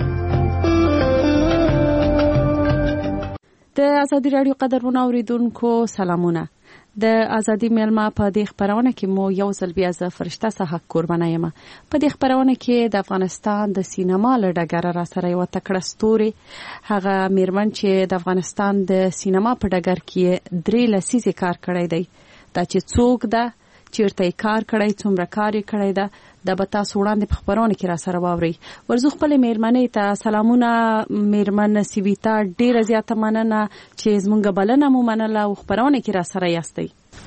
د ازادي رادیو قدرمنو اوریدونکو سلامونه. د ازادي ملما په دې خبرونه کې مو یو ځل بیا ز فرشته صحه قربانه یم. په دې خبرونه کې د افغانستان د سینما لړګر را سره یو تکړه ستوري هغه میرمن چې د افغانستان د سینما په ډګر کې 3 لسیزې کار کړی دی. دا چې څوک ده چیرته کار کړی څومره کار کړی ده د بتا سوړاندې په خبرونه کې را سره واوري. ورزو خپل میرمنې ته سلامونه. میرمن سیویتا ډیره زیاته مننه چې زمونږ بلنه مو منله او خبرونه کې را سره یاستئ.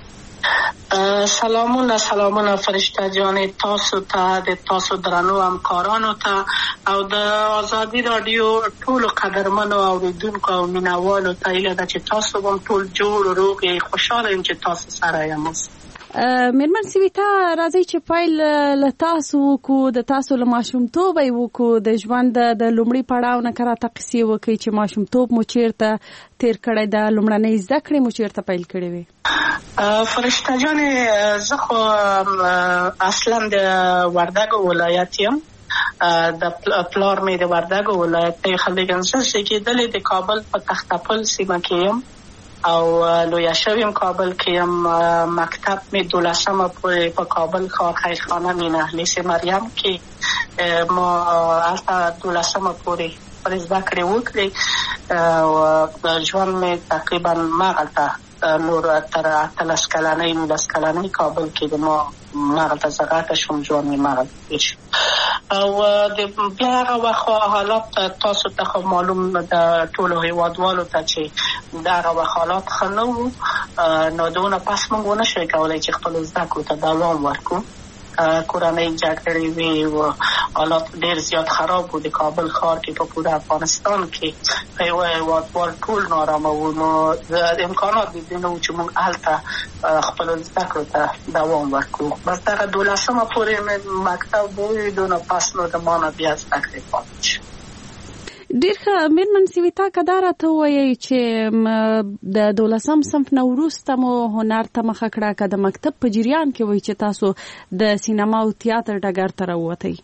سلامونه فرشته جان تاسو ته د تاسو درنو همکارانو ته او د آزادي رادیو ټول قدرمنو اوریدونکو او مینوالو ته ایله ده چې تاسو هم ټول جوړ روغ خوشاله یم چې تاسو سره یم. میرمن سیویتا راځي چې پایل له تاسو کو د تاسو له ماشومتوب یو کو د ژوند د لومړي پړاو نه کرا تقسی وکي چې ماشومتوب مو چیرته تیر کړی د لومړنۍ زده کړې مو چیرته پیل کړې وي. فرشته جان زه خو اصلا د وردګو ولایت یم. د پلار مې د وردګو ولایت دی. خلک انسان چې دلې د کابل په تختپل سیمه کې یم او لویا شویم کابل کې یم. مکتب می 12 پورې په کابل ښار خیرخانه مینه لیس مریم کې ما هلته 12 پورې پر زده کړې وکړې او ژوند می تقریبا مغلطه نور تر 13 کلنۍ 19 کلنۍ کابل کې د ما مغلطه زغاته شوم. ژوند می مغلطه شو او د بیا هغه وخت حالات تاسو ته معلوم د ټولو هیوادوالو ته چې دا هغه حالات ښه نه وو. نو دونه پس موږ ونه شوی کولی چې خپل زده کړو ته دوام ورکړو. کورنۍ جګړې وې او حالات ډېر زیات خراب وو د کابل ښار کې په پوره افغانستان کې. یو هیوادوال ټول نارامه وو. نو امکانات د دې نه وو چې موږ هلته خپل زده کړو ته دوام ورکړو. بس دغه 12 پورې مې مکتب وویل نو پس نو د ما نه بیا زده کړې پاتې شو. ډیر ښه. میرمن سیویتا که دا راته ووایئ چې د 12 صنف نه وروسته مو هنر ته مخه کړه که د مکتب په جریان کې وایي چې تاسو د سینما او تیاتر ډګر ته راووتئ؟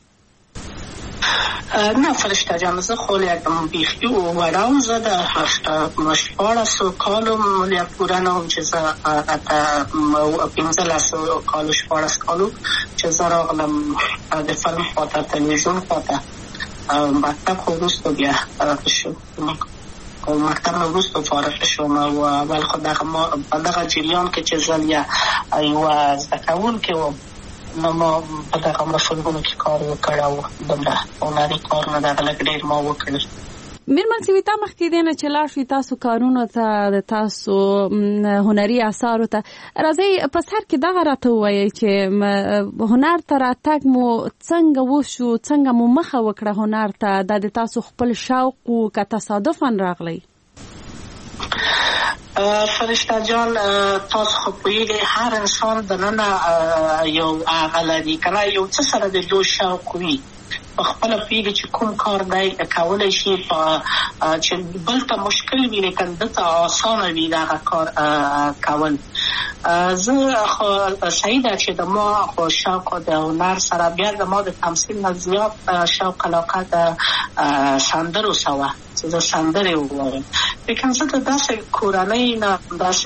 نه فرشته جان زه خو یکم بیخي وړه وم. زه د 14 کالو پوره نه وم چې زه 15 کالو 14 کالو چې زه راغلم د فلم خواته تلویزیون خواته. مکتب خو وروسته بیا فارغ شو. مکتب نه وروسته فارغ شوم او اول خو په دغه جریان کې چې زه یوه زده کوونکې وم نو ما په دغه مفهومونو کې کار وکړ او دومره هنري کارونه دغه لږ ډېر ما وکړل. میرمن سیویتا مخکې دی نه چې لاړ شئ تاسو کارونو ته د تاسو هنري اثارو ته راځئ په سر کې دغه راته ووایئ چې هنر ته راتګ مو څنګه وشو څنګه مو مخه وکړه هنر ته دا د تاسو خپل شوق و که تصادفاً راغلی؟ فرشته جان تاسو خو پوهیږئ هر انسان دننه یو هغه لري که نه یو څه سره د دوی شوق وي په خپله پوهېږي چې کوم کار دی کولی شي چې بل ته مشکل وي لیکن ده ته اسانه وي دغه کار کول. زه خو صحیح ده چې د ما خو شوق د هنر سره بیا د ما د تمثیل نه زیات شوق علاقه د سندرو سوه چې زه سندرې ووایم. لیکن زه د داسې کورنۍ نه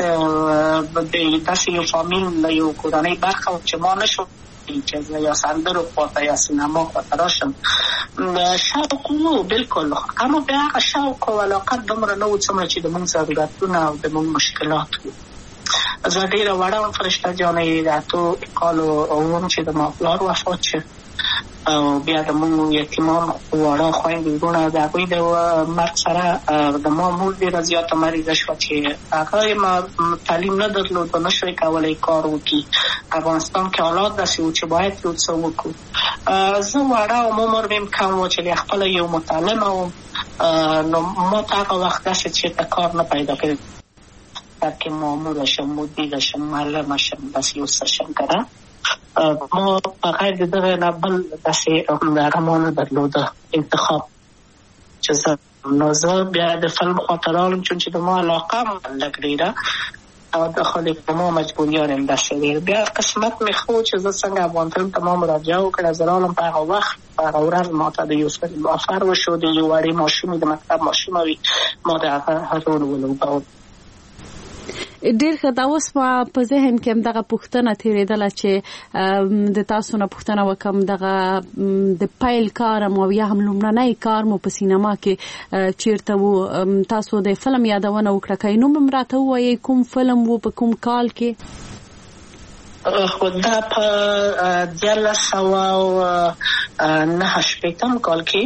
داسې یو فامیل یو کورنۍ برخه وم چې ما نشو چې زه یا سندرو خواته یا سینما خواته راشم. شوق و بلکل، اما به هغه شوق و علاقه دومره نه و څومره چې د موږ ضرورتونه او د موږ مشکلات و. زه ډېره وړه وم فرشته جانې د 8 کالو وم چې د ما پلار وفات شو او بیا د موږ یتیمان واړه خویندې وروڼه د هغوی د مرګ سره د ما مور ډېره زیاته مریضه شوه چې هغه ما تعلیم نه درلود و نه شوی کولی کار وکړي. افغانستان کې حالات داسې و چې باید یو څه وکړو. زه وړه وم، عمر مې کم و چې خپله یو متعلمه وم، نو ما ته هغه وخت داسې چېرته کار نه پیدا کړی که ماموره شم، مدیره شم، معلمه شم، داسې یو څه شم که ما بغیر د دغه نه بل داسې هغه ما نه درلوده انتخاب چې زه نو زه بیا د فلم خواته راغلم چون چې د ما علاقه هم لږ ډېره او د خالق د ما مجبوریان هم داسې ډېر. بیا قسمت مې ښه چې زه څنګه افغان فلم ته ما مراجعه وکړه. زه راغلم په هغه وخت په هغه ورځ ما ته د یو فلم آفر وشو د یو وړې ماشومې د مکتب ماشومه وي، ما د هغه رول ولوباوه. ډېر ښه. دا اوس په ذهن کې هم دغه پوښتنه تېرېدله چې د تاسو نه پوښتنه وکړم دغه د پیل کار مو یا هم لومړنی کار مو په سینما کې چیرته و؟ تاسو د فلم یادونه وکړه، که نوم هم راته ووایئ کوم فلم و، په کوم کال کې؟ خو دا په 1989 کال کې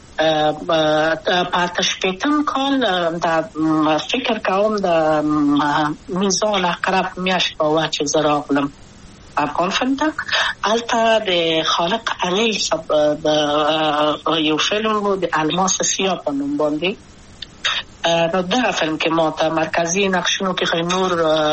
په 88 کال دا فکر کوم د میزان اقرب میاشت په وخت چې زه راغلم افغان فلم ته. هلته د خالق علیل د یو فلم و د الماس سیاه په نوم باندې. نو دغه فلم کې ما ته مرکزي نقشونو کې نور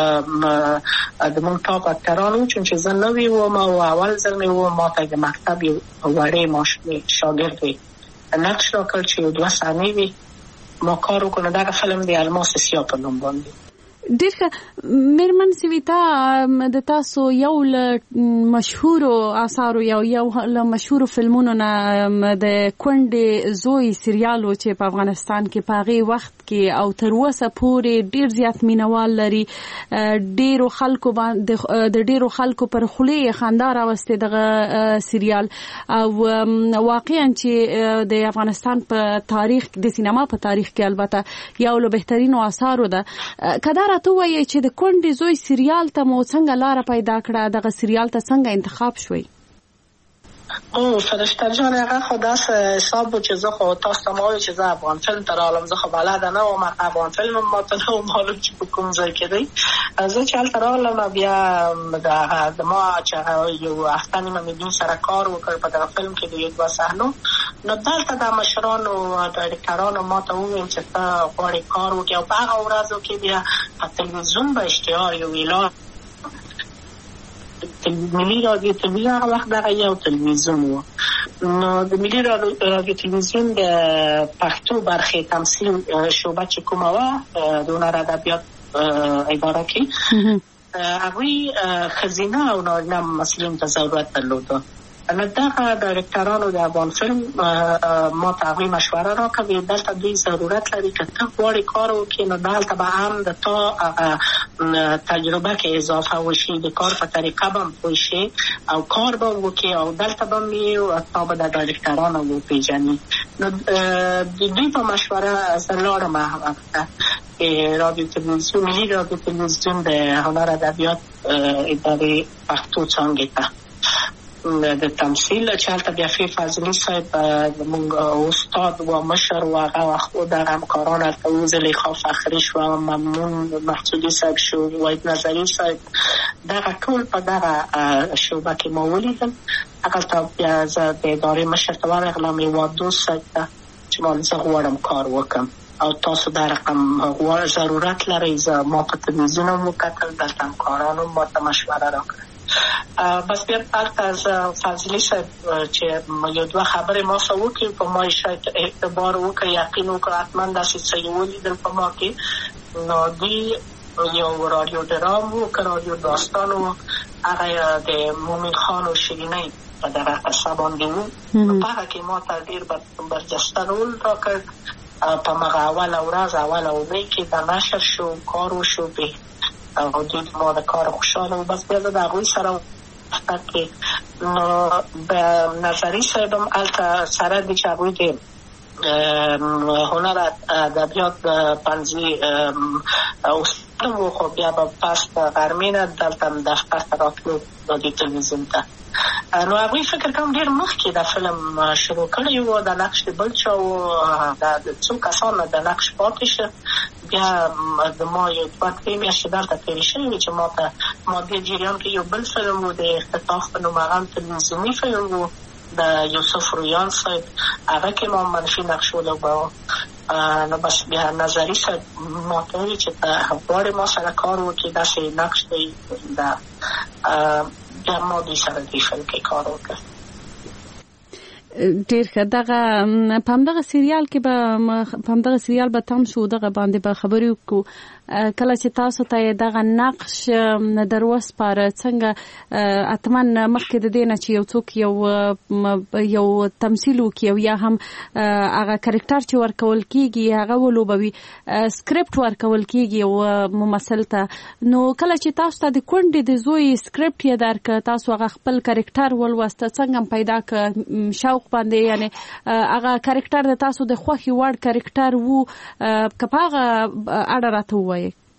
د موږ ټاپ اکتران وو، چون چې زه نوی وم او اول ځل مې و ما ته د مکتب یو وړې ماشومې شاګرد وي نقش را کړ چې 2 صحنې وي ما کار وکړو. دغه فلم د الماس سیاه په نوم باندې. ډېر ښه. میرمن سویتا، د تاسو یو له مشهورو آثارو یو له مشهورو فلمونو نه د کونډې زوی سریال و چې په افغانستان کې په هغې وخت کې او تر اوسه پورې ډېر زیات مینوال لري. ډېرو خلکو پر خولې یې خندا راوستې دغه سریال، او واقعا چې د افغانستان په تاریخ د سینما په تاریخ کې البته یو له بهترینو آثارو ده. که دا راته ووایئ چې د کونډې زوی سریال ته مو څنګه لاره پیدا کړه؟ دغه سریال ته څنګه انتخاب شوئ؟ فرشته جان، هغه خو داسې حساب و چې زه خو تاسو ته ما وایي چې زه افغان فلم ته راغلم. زه خو بلده نه وم، افغان فلم هم ما ته نه و معلوم چې په کوم ځای کې دی. زه چې هلته راغلم بیا د ما چې یو هفته نیمه مې دوی سره کار وکړ په دغه فلم کې د 2 صحنو. نو دلته د مشرانو ډایرکټرانو ما ته وویل چې ته غواړې کار وکړې او په هغه ورځو کې بیا په تلویزیون به اشتهار یو اعلان ملي رادیو تلویزیون هغه وخت دغه یو تلویزیون و. نو د ملي رادیو تلویزیون د پښتو برخې تمثیل شعبه چې کومه وه د هنر ادبیات اداره کې هغوی ښځینه او نارینه ممثلینو ته ضرورت درلوده. نو دغه ډایرکټرانو د افغان فلم ما ته هغوی مشوره راکړه، دلته دوی ضرورت لري که ته غواړې کار وکړې نو دلته به هم د تا تجربه کې اضافه وشي، د کار په طریقه به هم پوه شي او کار به وکړې او دلته به هم یې تا به د ډایرکټرانو وپېژني. نو د دوی په مشوره زه لاړم هغه ته رادیو تلویزیون ملي رادیو تلویزیون د هنر ادبیات ادارې پښتو څانګې ته د تمثیل چې هلته بیا فی فضلي صاحب زموږ استاد و مشر و هغه وخت دغه همکاران هلته و، زلیخا فخري شوه، ممنون محسودي صاحب شو، وحید نظري صاحب، دغه ټول په دغه شعبه کې ما ولیدل. هغلته بیا زه د ادارې مشر ته ورغلم یو دوست صاحب ته چې ما زه غواړم کار وکړم او تاسو دا رقم ضرورت لرئ. زه ما په تلویزیون هم وکتل، دلته همکارانو ما ته مشوره راکړه. بس بیا هلته از فضلي صاحب چې یو 2 خبرې ما سره وکړي په ما شاید اعتبار وکړه، یقین وکړه حتما داسې څه یې ولیدل په ما کې. نو دوی یو رادیو ډرام و که رادیو داستان و، هغه د مومن خان و شیرینۍ په دغه قصه باندې و. په هغه کې ما ته ډېر برجسته رول راکړ په مغه اوله ورځ اوله اونۍ کې دا نشر شو کار وشو به او دوی ما د کار خوشحاله و. بس بیا زه د هغوی سره کې نو به نظري صاحب هم هلته سره دی چې هغوی د هنر ادبیات پنځه استاد و. خو بیا به پس غرمې نه دلته دفتر ته راتلو د تلویزیون ته. نو هغوی فکر کوم ډېر مخکې د فلم شروع کړی و. د نقش د بل چا و د څو کسانو د نقش پاتې شه. بیا د ما یو 2-3 میاشتې دلته تېرې شوې وې چې ما دې جریان کې یو بل فلم و د اختطاف په نوم هغه تلویزیوني فلم و د یوسف رویان صاحب هغه کې ما منفي نقش ولوباوه. نو بس بیا نظري صاحب ما ته وویل چې ته غواړې ما سره کار وکړې داسې نقش دی بیا ما دوی سره دې فلم کې کار وکړ. ډیر ښه. دغه په همدغه سریال کې به په همدغه سریال به تم شو دغه باندې به خبرې وکړو. کله چې تاسو ته دغه نقش در وسپاره څنګه اتمن مخکې د دې نه چې یو څوک یو تمثیل وکړي او یا هم هغه کرکټر چې ورکول کیږي هغه ولوبوي سکرپټ ورکول کیږي او ممثل ته. نو کله چې تاسو ته د کونډې د زوی سکرپټ یې درک تاسو هغه خپل کرکټر ولوسته څنګه پیدا ک شوق باندې یعنی هغه کرکټر د تاسو د خوښي وړ کرکټر وو کپاغه اړه راته وایي.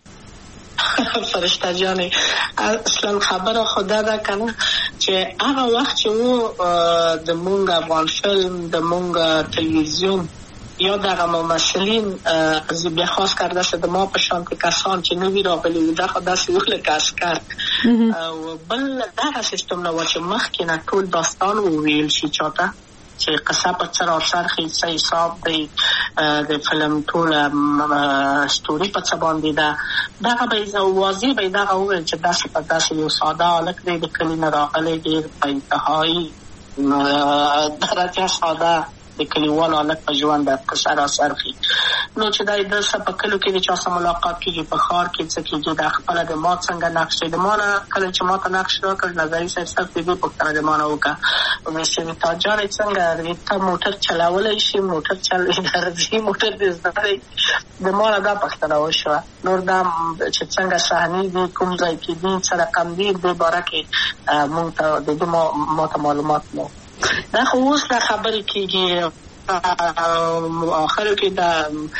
فرشته جانې اصلا خبره خدا ده کنه چې هغه وخت چې وو د مونږ افغان فلم د مونږ تلویزیون یا دغه ممثلین از بیا خاص کرده شده ما په شان کسان چې نوی راغلي وو دغه داسې یو لکه عسکر او بل دغه سیستم نه و چې مخکې نه ټول داستان وویل شي چاته چې قصه په سر خیسه حساب دی د فلم ټول ستوري په څه باندې ده دغه به واضح به دغه وویل چې داسې یو ساده هلک دی د کلي نه راغلی ډېر په انتهایي درجه ساده د کلیوالو هلک په ژوند د قصه راڅرخي. نو چې دا د څه په کلو کې د چا سره ملاقات کېږي په ښار کې څه کېږي دا خپله د ما څنګه نقش دی د ما نه کله چې ما ته نقش راکړ نظري صاحب صرف د دې پوښتنه د ما نه وکړه ویل چې تا جانې څنګه ته موټر چلولی شي موټر درځي موټر دې زده دی د ما نه دا پوښتنه وشوه. نور دا چې څنګه صحنې دي کوم ځای کې دي څه رقم دي دې باره کې مونږ ته د دې ما ته معلومات نه دا خو اوس دا خبرې کېږي آخرو کې دا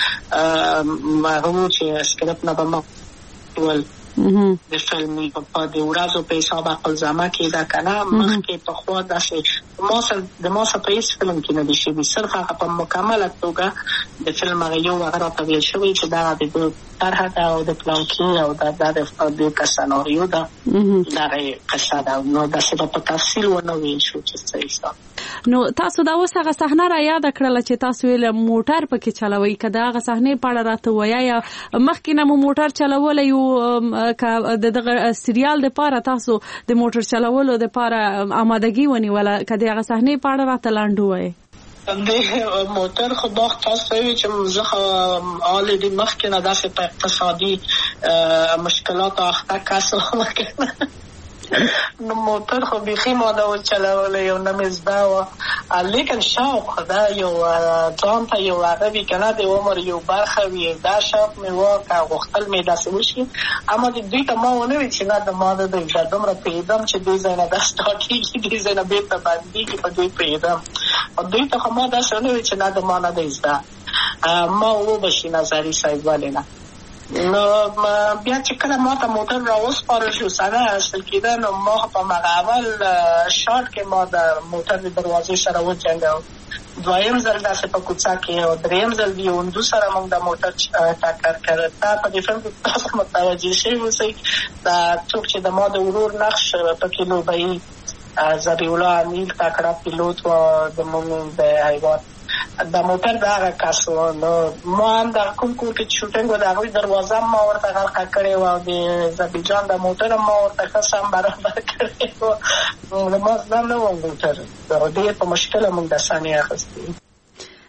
هغو چې سکرپټ نه به ما ول د فلمي په د ورځو په حساب عقلزمه کې دا که نه مخکې پخوا داسې د ما سره په هېڅ فلم کې نه دي شوي صرف هغه په مکمله توګه د فلم هغه یو هغه راته ویل شوی چې دغه د دوی طرحه ده او د پلان کې او د دوی که سناریو ده دغه قصه ده نو داسې به په تفصیل ونه ویل شو چې څه حساب. نو تاسو دا اوس هغه صحنه را یاد کړله چې تاسو ویل موټر پکې چلوئ که د هغه صحنې په اړه راته وایه یا مخکې نه مو موټر چلولی یو که د دغه سریال دپاره تاسو د موټر چلولو دپاره آمادګي ونیوله که د هغه صحنې په اړه راته لنډ ووایئ. د موټر خو باغ تاسو وی چې زه حال دې مخکې نه داسې په اقتصادي مشکلات اخته کس وکړم نو موټر خو بیخي ما دا وچلولی یو نه مې زده وه لیکن شوق دا یو ځان ته یو هغه وي که نه د عمر یو برخه وي دا شوق مې وه که غوښتل مې داسې وشي اما دوی ته ما ونه وي چې نه د ما د دومره پوهېدم چې دې ځای نه دا سټارټ کېږي دې ځای نه بېرته بندېږي په دوی پوهېدم دوی ته خو ما داسې ونه وي چې نه د ما نه دی زده ما وبشي نظري صاحب ولې نه. نو بیا چې کله ما ته موټر را وسپارل شو سره حاصل کېده نو ما په هغه اول شاټ کې ما د موټر د دروازې سره وجنګاوه دویم ځل داسې په کوڅه کې او دریم ځل د یو هندو سره موږ د موټر ټکر کړی دا په دې فلم کې تاسو متوجه شوي اوسئ دا څوک چې د ما د ورور نقش پکې لوبوي ذبیح الله امیل تکړه پیلوټ و د موږ د هیواد د موټر د هغه کس و نو ما هم د کوم کور کې شوټینګ و د هغوی دروازه ما ورته غلقه کړې وه او د ذبیح جان د موټر هم ما ورته ښه سم برابر کړی و ما زده نه وم موټر ډېر په مشکله موږ د صحنې اخیستې.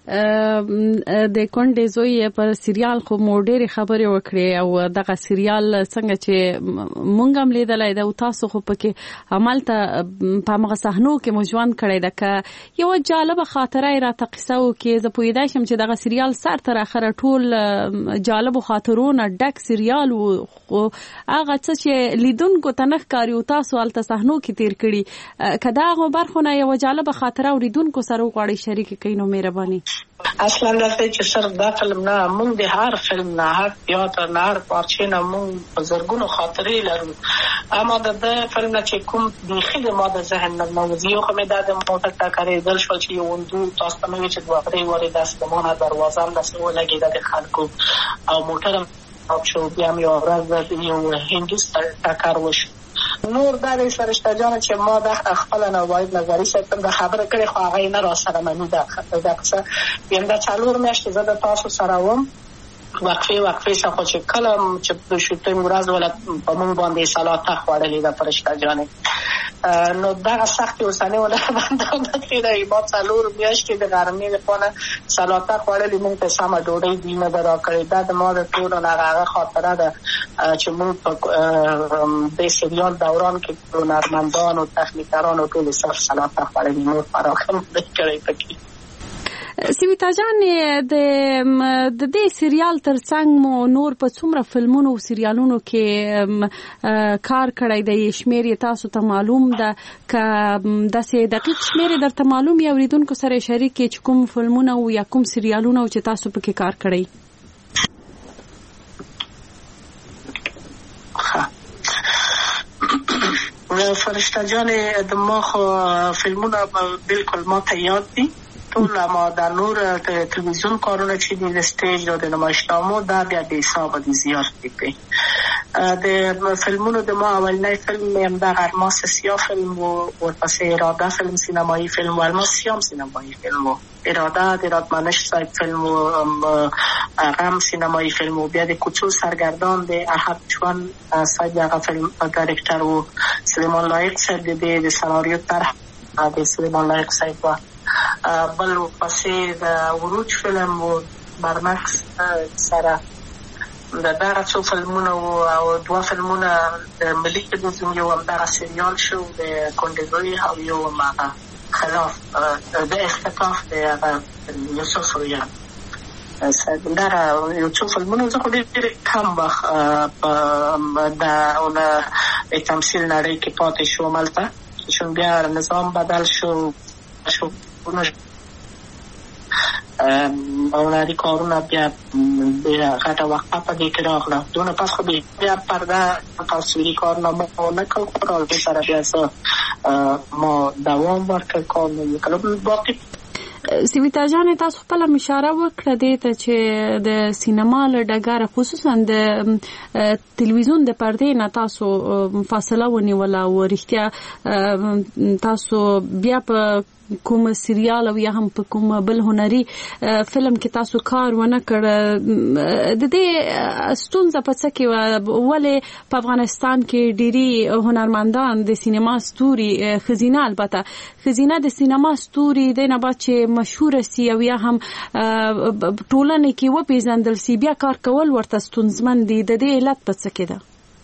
د کونډې زوی پر سریال خو مو ډېرې خبرې وکړې او دغه سریال څنګه چې مونږ هم لیدلی ده او تاسو خو پکې همالته په همغه صحنو کې مو ژوند کړی ده که یوه جالبه خاطره یې راته قصه وکړې زه پوهېدی شم چې دغه سریال سر تر اخره ټول جالبو خاطرونه ډک سریال و خو هغه څه چې لیدونکو ته نه ښکاري او تاسو هلته صحنو کې تېر کړي که د هغو برخو نه یوه جالبه خاطره اورېدونکو سره وغواړئ شریکې کړئ نو مهرباني. اصلا دلته چې صرف دا فلم نه موږ د هر فلم نه هر تیاتر نه هر پارچې نه موږ په زرګونو خاطرې لرو اما د فلم نه چې کوم بیخي د ما د ذهن نه نوځي یو خو مې دا د موټر ټکرېدل شول چې یو اندو تاسو ته مې ویل چې دوه درې وارې داسې د ما نه دروازه هم داسې ولګېده د خلکو او موټر هم خراب شو بیا هم یوه ورځ یو هندو ټکر وشو نور دا د فرشته جان چې ما د خپل نوایب نظری سره د خبره کړې خو هغه نه را سره مني دا څه یم دا څلور میاشتې زه د تاسو سره وم وقفې څخه چې کله چې د شوټینګ ورځ ولا په مونږ باندې سلاته خوړلې د فرشته جان نو دا سخت اوسانه ولا باندې د دې ما څلور میاشتې د ګرمۍ لپاره سلاته خوړلې مونږ ته سم ډوډۍ دینه درا کړې دا د ما د ټول هغه خاطره ده چې مونږ په د سریال دوران کې هنرمندان او تخنیکران او ټول سلاته خوړلې نو فراخم کړې پکې. سویتا جان د دې سریال ترڅنګ مو نور په څومره فلمونو او سریالونو کې کار کړی دی شمیر یې تاسو ته معلوم ده که داسې دقیق شمیر یې درته معلوم یا اوریدونکو سره شریک کړئ چې کوم فلمونه او یا کوم سریالونه چې تاسو پکې کار کړی؟ فرشته جان د ما خو فلمونه بالکل ما ته یاد دي ټول ما د نور تلویزیون کارونه چې د سټیج او د نمایشنامو دا بیا د حساب دي زیات دي د فلمونو د ما اولنی فلم هم د الماس سیاه فلم و ورپسې اراده فلم سینمایی فلم و الماس سیاه سینمایی فلم و اراده د رادمنش صاحب فلم و غم سینمایی فلم و بیا د کوچو سرگردان د احد چوان صاحب هغه فلم ډایرکټر و سلیمان لایق صاحب د سناریو طرح د سلیمان لایق صاحب بل پسې د وروج فلم و برمکس سره دغه څو فلمونه او دوه فلمونه د ملي تلویزیون یو همدغه سریال شو د کونډې او یو هماغه خلاف د اختطاف د یوسف رویان دغه یو څو فلمونه زه خو ډېر کم وخت د تمثیل نړۍ کې پاتې شوم هلته چون بیا نظام بدل شو اولادی کارونه بیا غټه وقفه په دې کې راغله دونه پس خو بیا پرده تصویري کارونه مو نه کړل او سره بیا ما دوام ورکړ کار نه وکړم باقي سویتا جان تاسو خپل اشاره وکړه دې ته چې د سینما له ډګره خصوصا د تلویزیون د پردې نه تاسو فاصله ونیوله او رښتیا تاسو بیا په کوم سریال او یا هم په کوم بل هنري فلم کې تاسو کار ونه کړ د دې ستونزه په څه کې ولې په افغانستان کې ډېری هنرمندان د سینما ستوري خزینه البته خزینه د سینما ستوري د نه بعد چې مشهور سي او یا هم ټولنه کې وپیژندل سي بیا کار کول ورته ستونزمن دي د دې علت په څه کې ده؟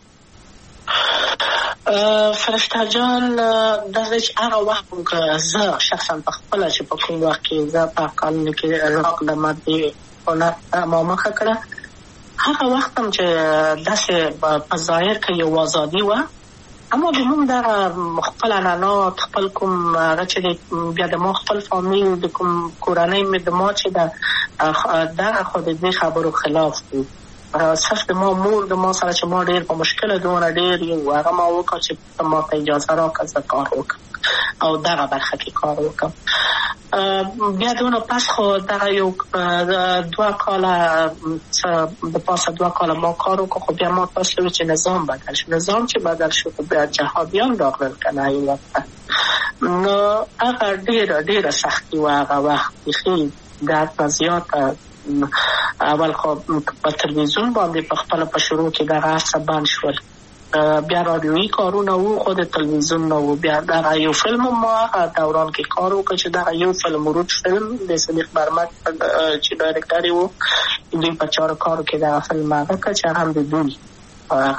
فرشته جان دا چې هغه وخت که زه شخصا په خپله چې په کوم وخت کې زه په قانون کې راغلم د هنر ما مخه کړه هغه وخت هم چې داسې په ظاهر کې یو ازادي وه اما د موږ دغه خپل عنعنات خپل کوم هغه چې بیا د ما خپل فامیل د کوم کورنۍ مې د ما چې دغه خو د دې خبرو خلاف دي صرف د ما مور د ما سره چې ما ډېر په مشکله دونه ډېر یو هغه ما وکړه چې ما ته اجازه راکړه زه کار وکړم او دغه برخه کې کار وکړم بیا دونه پس خو دغه یو 2 کاله د پاسه 2 کاله ما کار وکړ خو بیا ما تاسو چې نظام بدل شو نظام چې بدل شو بیا جهادیان راغلل کنه یو نو هغه ډېره سختي و هغه وخت بیخي درد زیاته اول خو په تلویزیون باندې په خپل په شروع کې دغه څه بند شول بیا رادیویي کارونه وو، خو د تلویزیون نه وو. بیا دغه یو فلم ما دوران کې کار وکړ چې دغه یو فلم ورود فلم د صدیق برمک چې ډایرکټر وو، دوی په چارو کارو کې دغه فلم هغه کړ چې هم د دوی هغه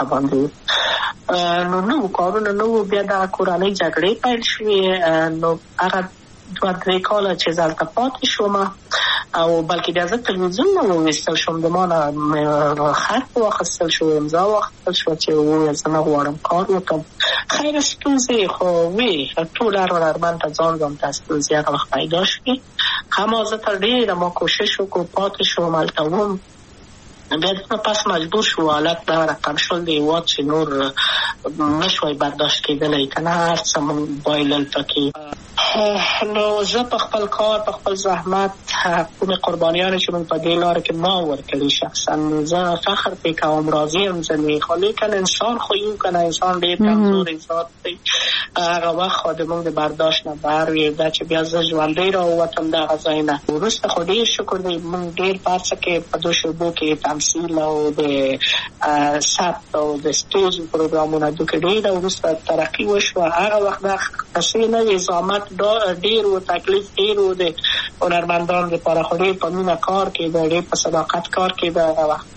باندې نو کارونه نه وو. بیا دغه کورنۍ جګړې پیل شوې، نو هغه 2-3 کاله چې زلته پاتې شوم او بلکې بیا زه تلویزیون نه وویستل شوم، د ما نه خط واخیستل شو، امضا واخیستل شو چې وویل زه نه غواړم کار وکړم. خیر ستونزې خو وي، ټول هنرمند ته ځان ته ستونزې هغه وخت پیدا شوې. همه زه تر ډېره ما کوشش وکړو پاتې شوم هلته وم. بیا دنه پس مجبور شو حالت دا رقم شول د هېواد چې نور نشوی برداشت کېدلی که نه هر څه مونږ بایلل پکې. نو زه په خپل کار په خپل زحمت کومې قربانیانې چې مونږ په دې لاره کې ما ورکړي شخصا زه فخر پرې کوم، راضي یم ځینې. خو لیکن انسان خو یو که نه انسان ډېر کمزوری ذات دی، هغه وخت خو د مونږ د برداشت نه بهر وي. دا چې بیا زه ژوندی راووتم دغه ځای نه، وروسته خو ډېر شکر دی مونږ ډېر په هر څه کې په دو شعبو کې تمثیل او د ثبت او د سټیج پروګرامونه دوی ډېره وروسته ترقي وشوه. هغه وخت دا قصې نه وې، زحمت ډېر و، تکلیف ډېر و د هنرمندانو لپاره، خو ډېر په مینه کار کېده، ډېر په صداقت کار کېده هغه وخت.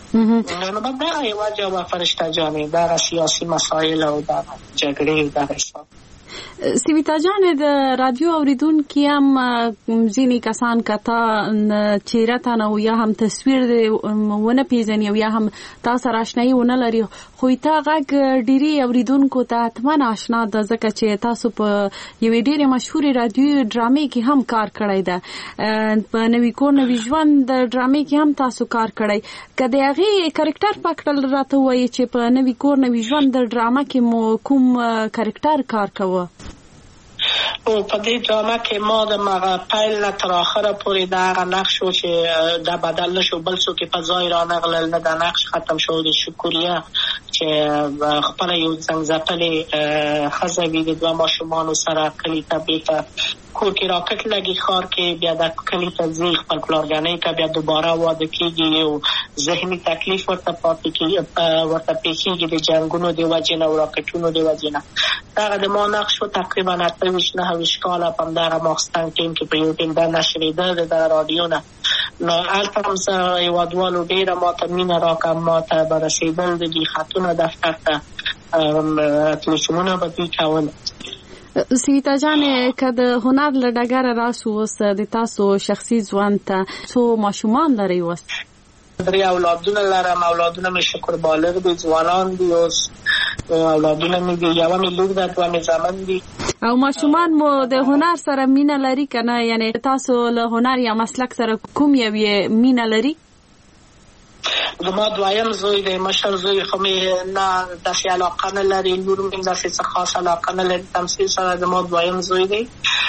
نو دغه یوه جواب فرشته جانې دغه سیاسي مسایل او دغه جګړې او دغه حساب. سویتا جان، د رادیو اوریدونکي هم ځینې کسان کتا چهره ته نه یا هم تصویر ونه پیژني او یا هم تا سره آشنایي ونه لري، خو تا غږ ډېری اوریدونکو ته حتما آشنا ده ځکه چې تاسو په یوې ډېرې مشهورې رادیو ډرامې کې هم کار کړی ده. په نوي کور نوي ژوند ډرامې کې هم تاسو کار کړی. که د هغې کرکټر په اړه راته ووایي چې په نوي کور نوي ژوند ډرامه کې مو کوم کرکټر کار کوه؟ او په دې ډرامه کې ما د مغه پیل نه تر اخره پورې دا هغه نقش و چې دا بدل نشو، بل څوک په ځای رانغلل نه، دا نقش ختم شو. د شکریا چې خپل یو څنګه ښځه وي د 2 ماشومانو سره کلي ته بیرته کور کې راکټ لګي ښار کې، بیا د کلي ته ځي خپل پلارګانۍ ته، بیا دوباره واده کېږي، یو ذهني تکلیف ورته پاتې کېږي، ورته پیښېږي د جنګونو د وجې نه او راکټونو د وجې نه. دغه د ما نقش و تقریبا 28-29 کاله په همدغه ماخستن ټیم کې په یو ټیم دا نشرېده د رادیو نه. نو هلته هم زه هېوادوالو ډېره ما ته مینه راکړه، ما ته به رسېدل د دې خطونه دفتر ته تلیفونونه به دوی کول. سویتا جان، که د هنر له ډګره راسو اوس د تاسو شخصي ژوند ته څو ماشومان لرئ اوس؟ 3 اولادونه لرم. اولادونه مې شکر بالغ دي، ځوانان دي. اوس اولادونه مې دي، یوه مې لور ده، 2 مې زامن دي. او ماشومان مو د هنر سره مینه لري که نه؟ یعنی تاسو له هنر یا مسلک سره کوم یو مینه لري؟ زما دویم زوی دی، مشر زوی خو مې نه داسې علاقه نه لري، لور مې داسې څه خاص علاقه نه لري تمثیل سره. زما دویم زوی دی،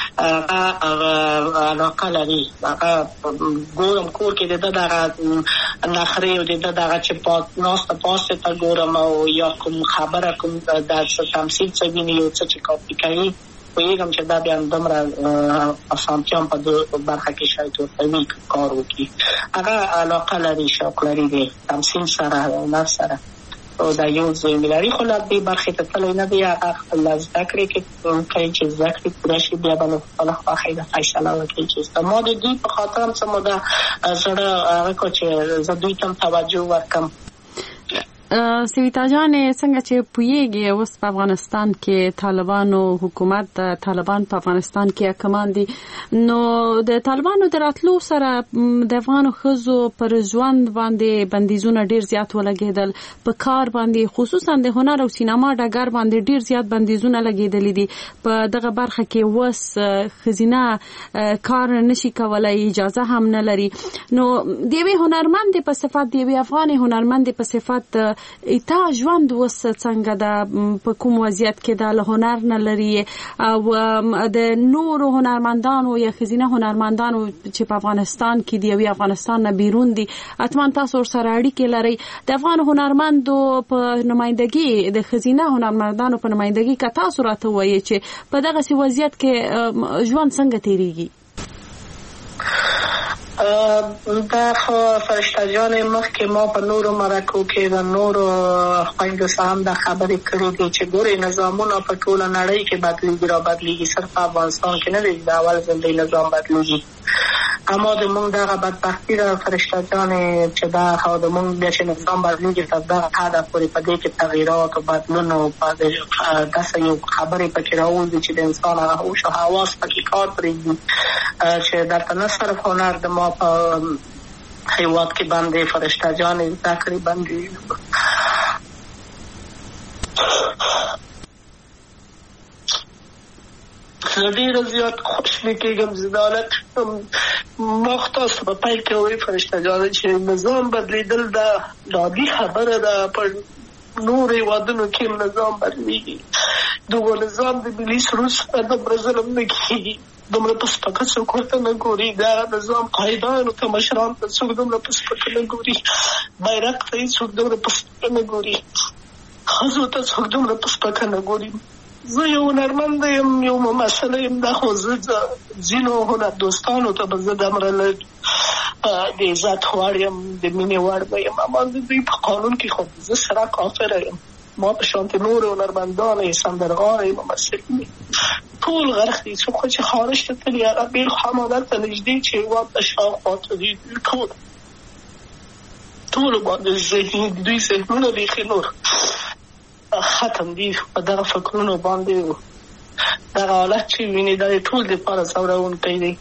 هغه علاقه لري. هغه ګورم کور کې د ده دغه نخرې او د ده دغه چې ناسته پاسته ته ګورم او یا کوم خبره کوم د تمثیل څه ویني یو څه چې کاپي کوي، پوهېږم چې دا بیا دومره اسانتیا هم په برخه کې شاید ورته وي کار وکړي. هغه علاقه لري، شوق لري د تمثیل سره هنر سره. او دا یو زوی مې لري، خو له دې برخې ته تللی نه دی. هغه خپل زده کړې کوي چې زده کړې پوره شي، بیا به نو خپله خوښۍ ده فیصله وکړي چې ما د دوی په خاطر هم څه موده زړه هغه کړو چې زه دوی ته هم توجه ورکړم. سویتا جان، څنګه چې پوهیږي اوس په افغانستان کې طالبانو حکومت د طالبان په افغانستان کې حکمان دي، نو د طالبانو د راتلو سره د افغانو ښځو پر ژوند باندې بندیزونه ډیر زیات ولګېدل، په کار باندې خصوصا د هنر او سینما ډګر باندې ډیر زیات بندیزونه لګېدلې دي. په دغه برخه کې وس ښځینه کار نشي کولای، اجازه هم نه لري. نو د یوې هنرمند په صفت، د یوې افغانې هنرمند په صفت تا ژوند وس څنګه ده؟ په کوم وضعیت کې ده؟ له هنر نه لري او د نورو هنرمندانو یا ښځینه هنرمندانو چې په افغانستان کې دی او افغانستان نه بیرون دي، حتما تاسو سره اړیکې لرئ. د افغان هنرمندو په نمائندګي، د ښځینه هنرمندانو په نمائندګي که تاسو راته وایي چې په دغه وضعیت کې ژوند څنګه تیریږي؟ دا فرشته جان مخکې ما په نورو مرکو کې د نورو خویندو سره هم دا خبرې کړې دي چې ګورې نظامونه په ټوله نړۍ کې بدلېږي را بدلېږي، صرف افغانستان کې نه دی د اول ځل دی نظام بدلېږي. اما د مونږ دغه بدبختي ده فرشته جانې چې دا د مونږ بیا چې نظام بدلېږي تر دغه حده پورې په دې کې تغییرات او بدلون او داسې یو خبرې پکې راوځي چې د انسان هغه هوش او حواس پکې کار پرېږدي چې درته نه صرف هنر د ما په هیواد کې باندې فرشته جانې زده کړې باندې زه ډېره زیات خوشحالي کېږم. زه د حالت ما تاسو په پیل کې وایي فرشته جانې چې نظام بدلېدل دا عادي خبره ده، په نور هیوادونو کې نظام بدلېږي. دغه نظام د ملي سرود سره دومره ظلم نه کېږي، دومره په سپکه څوک ورته نه ګوري. دا نظام قایدانو ته مشرانو ته څوک دومره په سپکه نه ګوري، بیرغ ته یې څوک دومره په سپکه نه ګوري، ښځو ته څوک دومره په سپکه نه ګوري. زه یو هنرمند یم، یو ممثل یم، دا خو زه ځینو هنر دوستانو ته به زه دومره لږ د عزت وړ یم، د مینې وړ به یم، اما د دوی په قانون کې خو زه سره کافره یم. ما په شانتې نور هنرمندان یې سندرغاړی ممثل یې ټول غرق دي، څوک خو چې خارج ته تلي هغه بېل خامادر ته نږدې چې هېواد ته شاوخوا ته دي ټولو باندې ذهني دوی ذهنونه بیخي نور ختم دي په دغه فکرونو باندې. دغه حالت چې ویني دا ټول دپاره ځورونکی دی.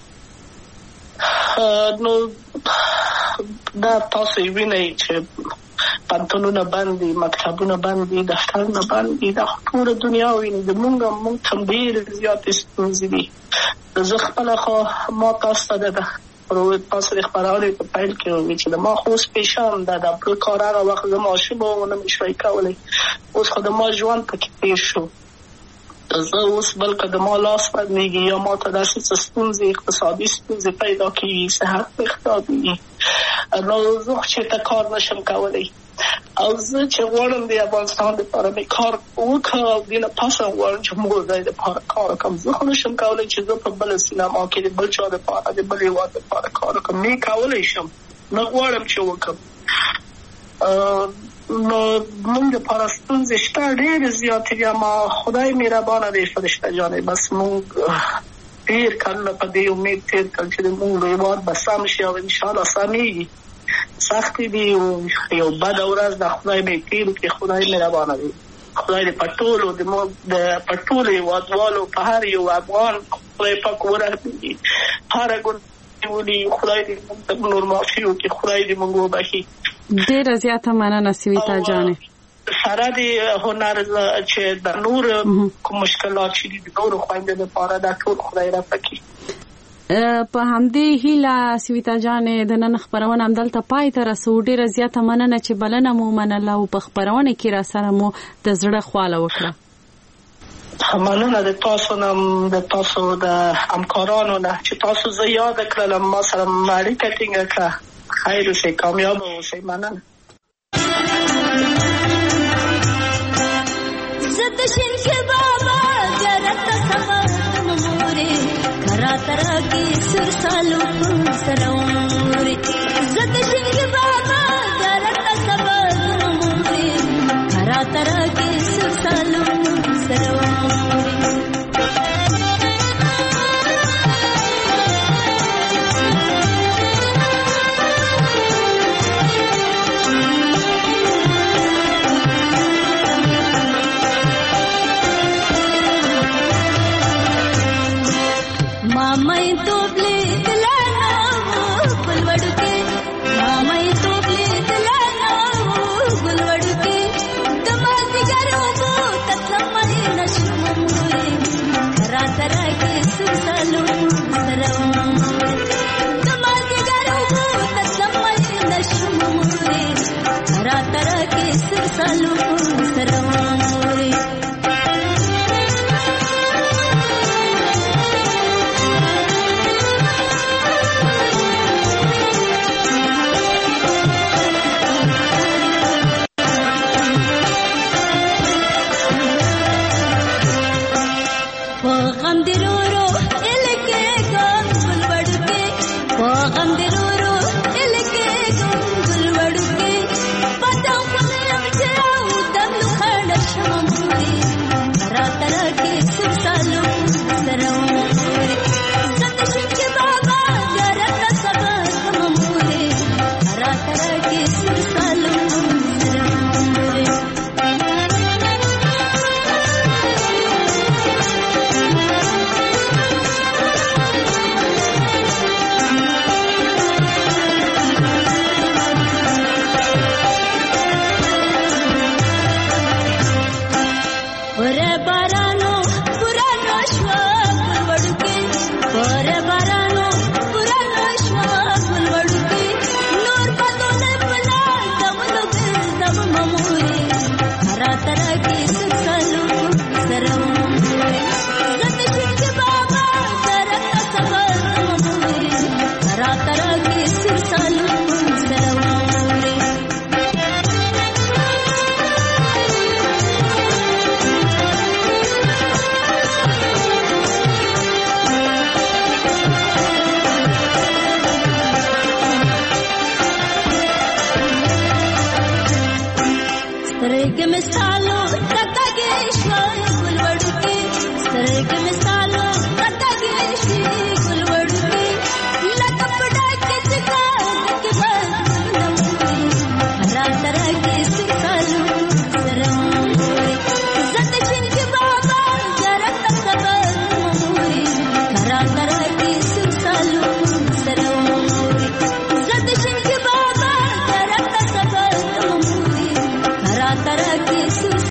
نو دا تاسو یې وینئ چې پنتونونه بند دي، مکتبونه بند دي، دفترونه بند دي، دا ټوله دنیا ویني. د موږ ته ډېرې زیاتې ستونزې دي. زه خپله خو ما تاسو ته تاسو د خپرونې په پیل کې وویل چې د ما خو اوس پیشان ده، د بل کار هغه وخت زه ماشوم وم او نه مې شوی کولی، اوس خو د ما ژوند پکې تېر شو. زه اوس بلکې د ما لاس بدلېږي یا ما ته داسې څه ستونزې اقتصادي ستونزې پیدا کېږي، صحت مې خرابېږي، نو زه چېرته کار نشم کولی. او زه چې غواړم د افغانستان دپاره مې کار وکړم او دې نه پاسه غواړم چې موږ ځای دپاره کار وکړم. زه خو نشم کولی چې زه په بله سینما کې د بل چا دپاره د بل هېواد دپاره کار وکړم، نه کولی شم، نه غواړم چې وکړم. نو موږ دپاره ستونزې شته ډېرې زیاتې دي، اما خدای مهربانه دی فرشته جانې. بس موږ ډېر کلونه په دې امید تېر کړل چې زموږ هېواد به سم شي او انشاءالله سمېږي. سختې دي، یو بده ورځ د خدای به تېر کړي، خدای مهربانه دی. خدای دې په ټولو په ټولو هېوادوالو په هر یو افغان خدای پاک ورحمېږي، هره ګناه ولي خدای دې موږ ته نور معافي وکړي، خدای دې موږ وبخښي. ډېره زیاته مننه سویتا جانې. سره د هنر چې د نور کوم مشکلات چې دي د نورو خویندو دپاره دا ټول خدای رفع کړي. په همدې هیله سویتا جانې د نن خپرونه همدلته پای ته رسو. ډېره زیاته مننه چې بلنه مو منله او په خپرونه کې را سره مو د زړه خواله وکړه. مننه د تاسو نه، د تاسو د همکارانو نه چې تاسو زه یاد کړلم، ما سره اړیکه ټینګه کړه. خیر اوسئ، کامیاب اوسئ. مننه. ترا کی سر سالو سروري زد شنگ بابا درت سبا موري ترا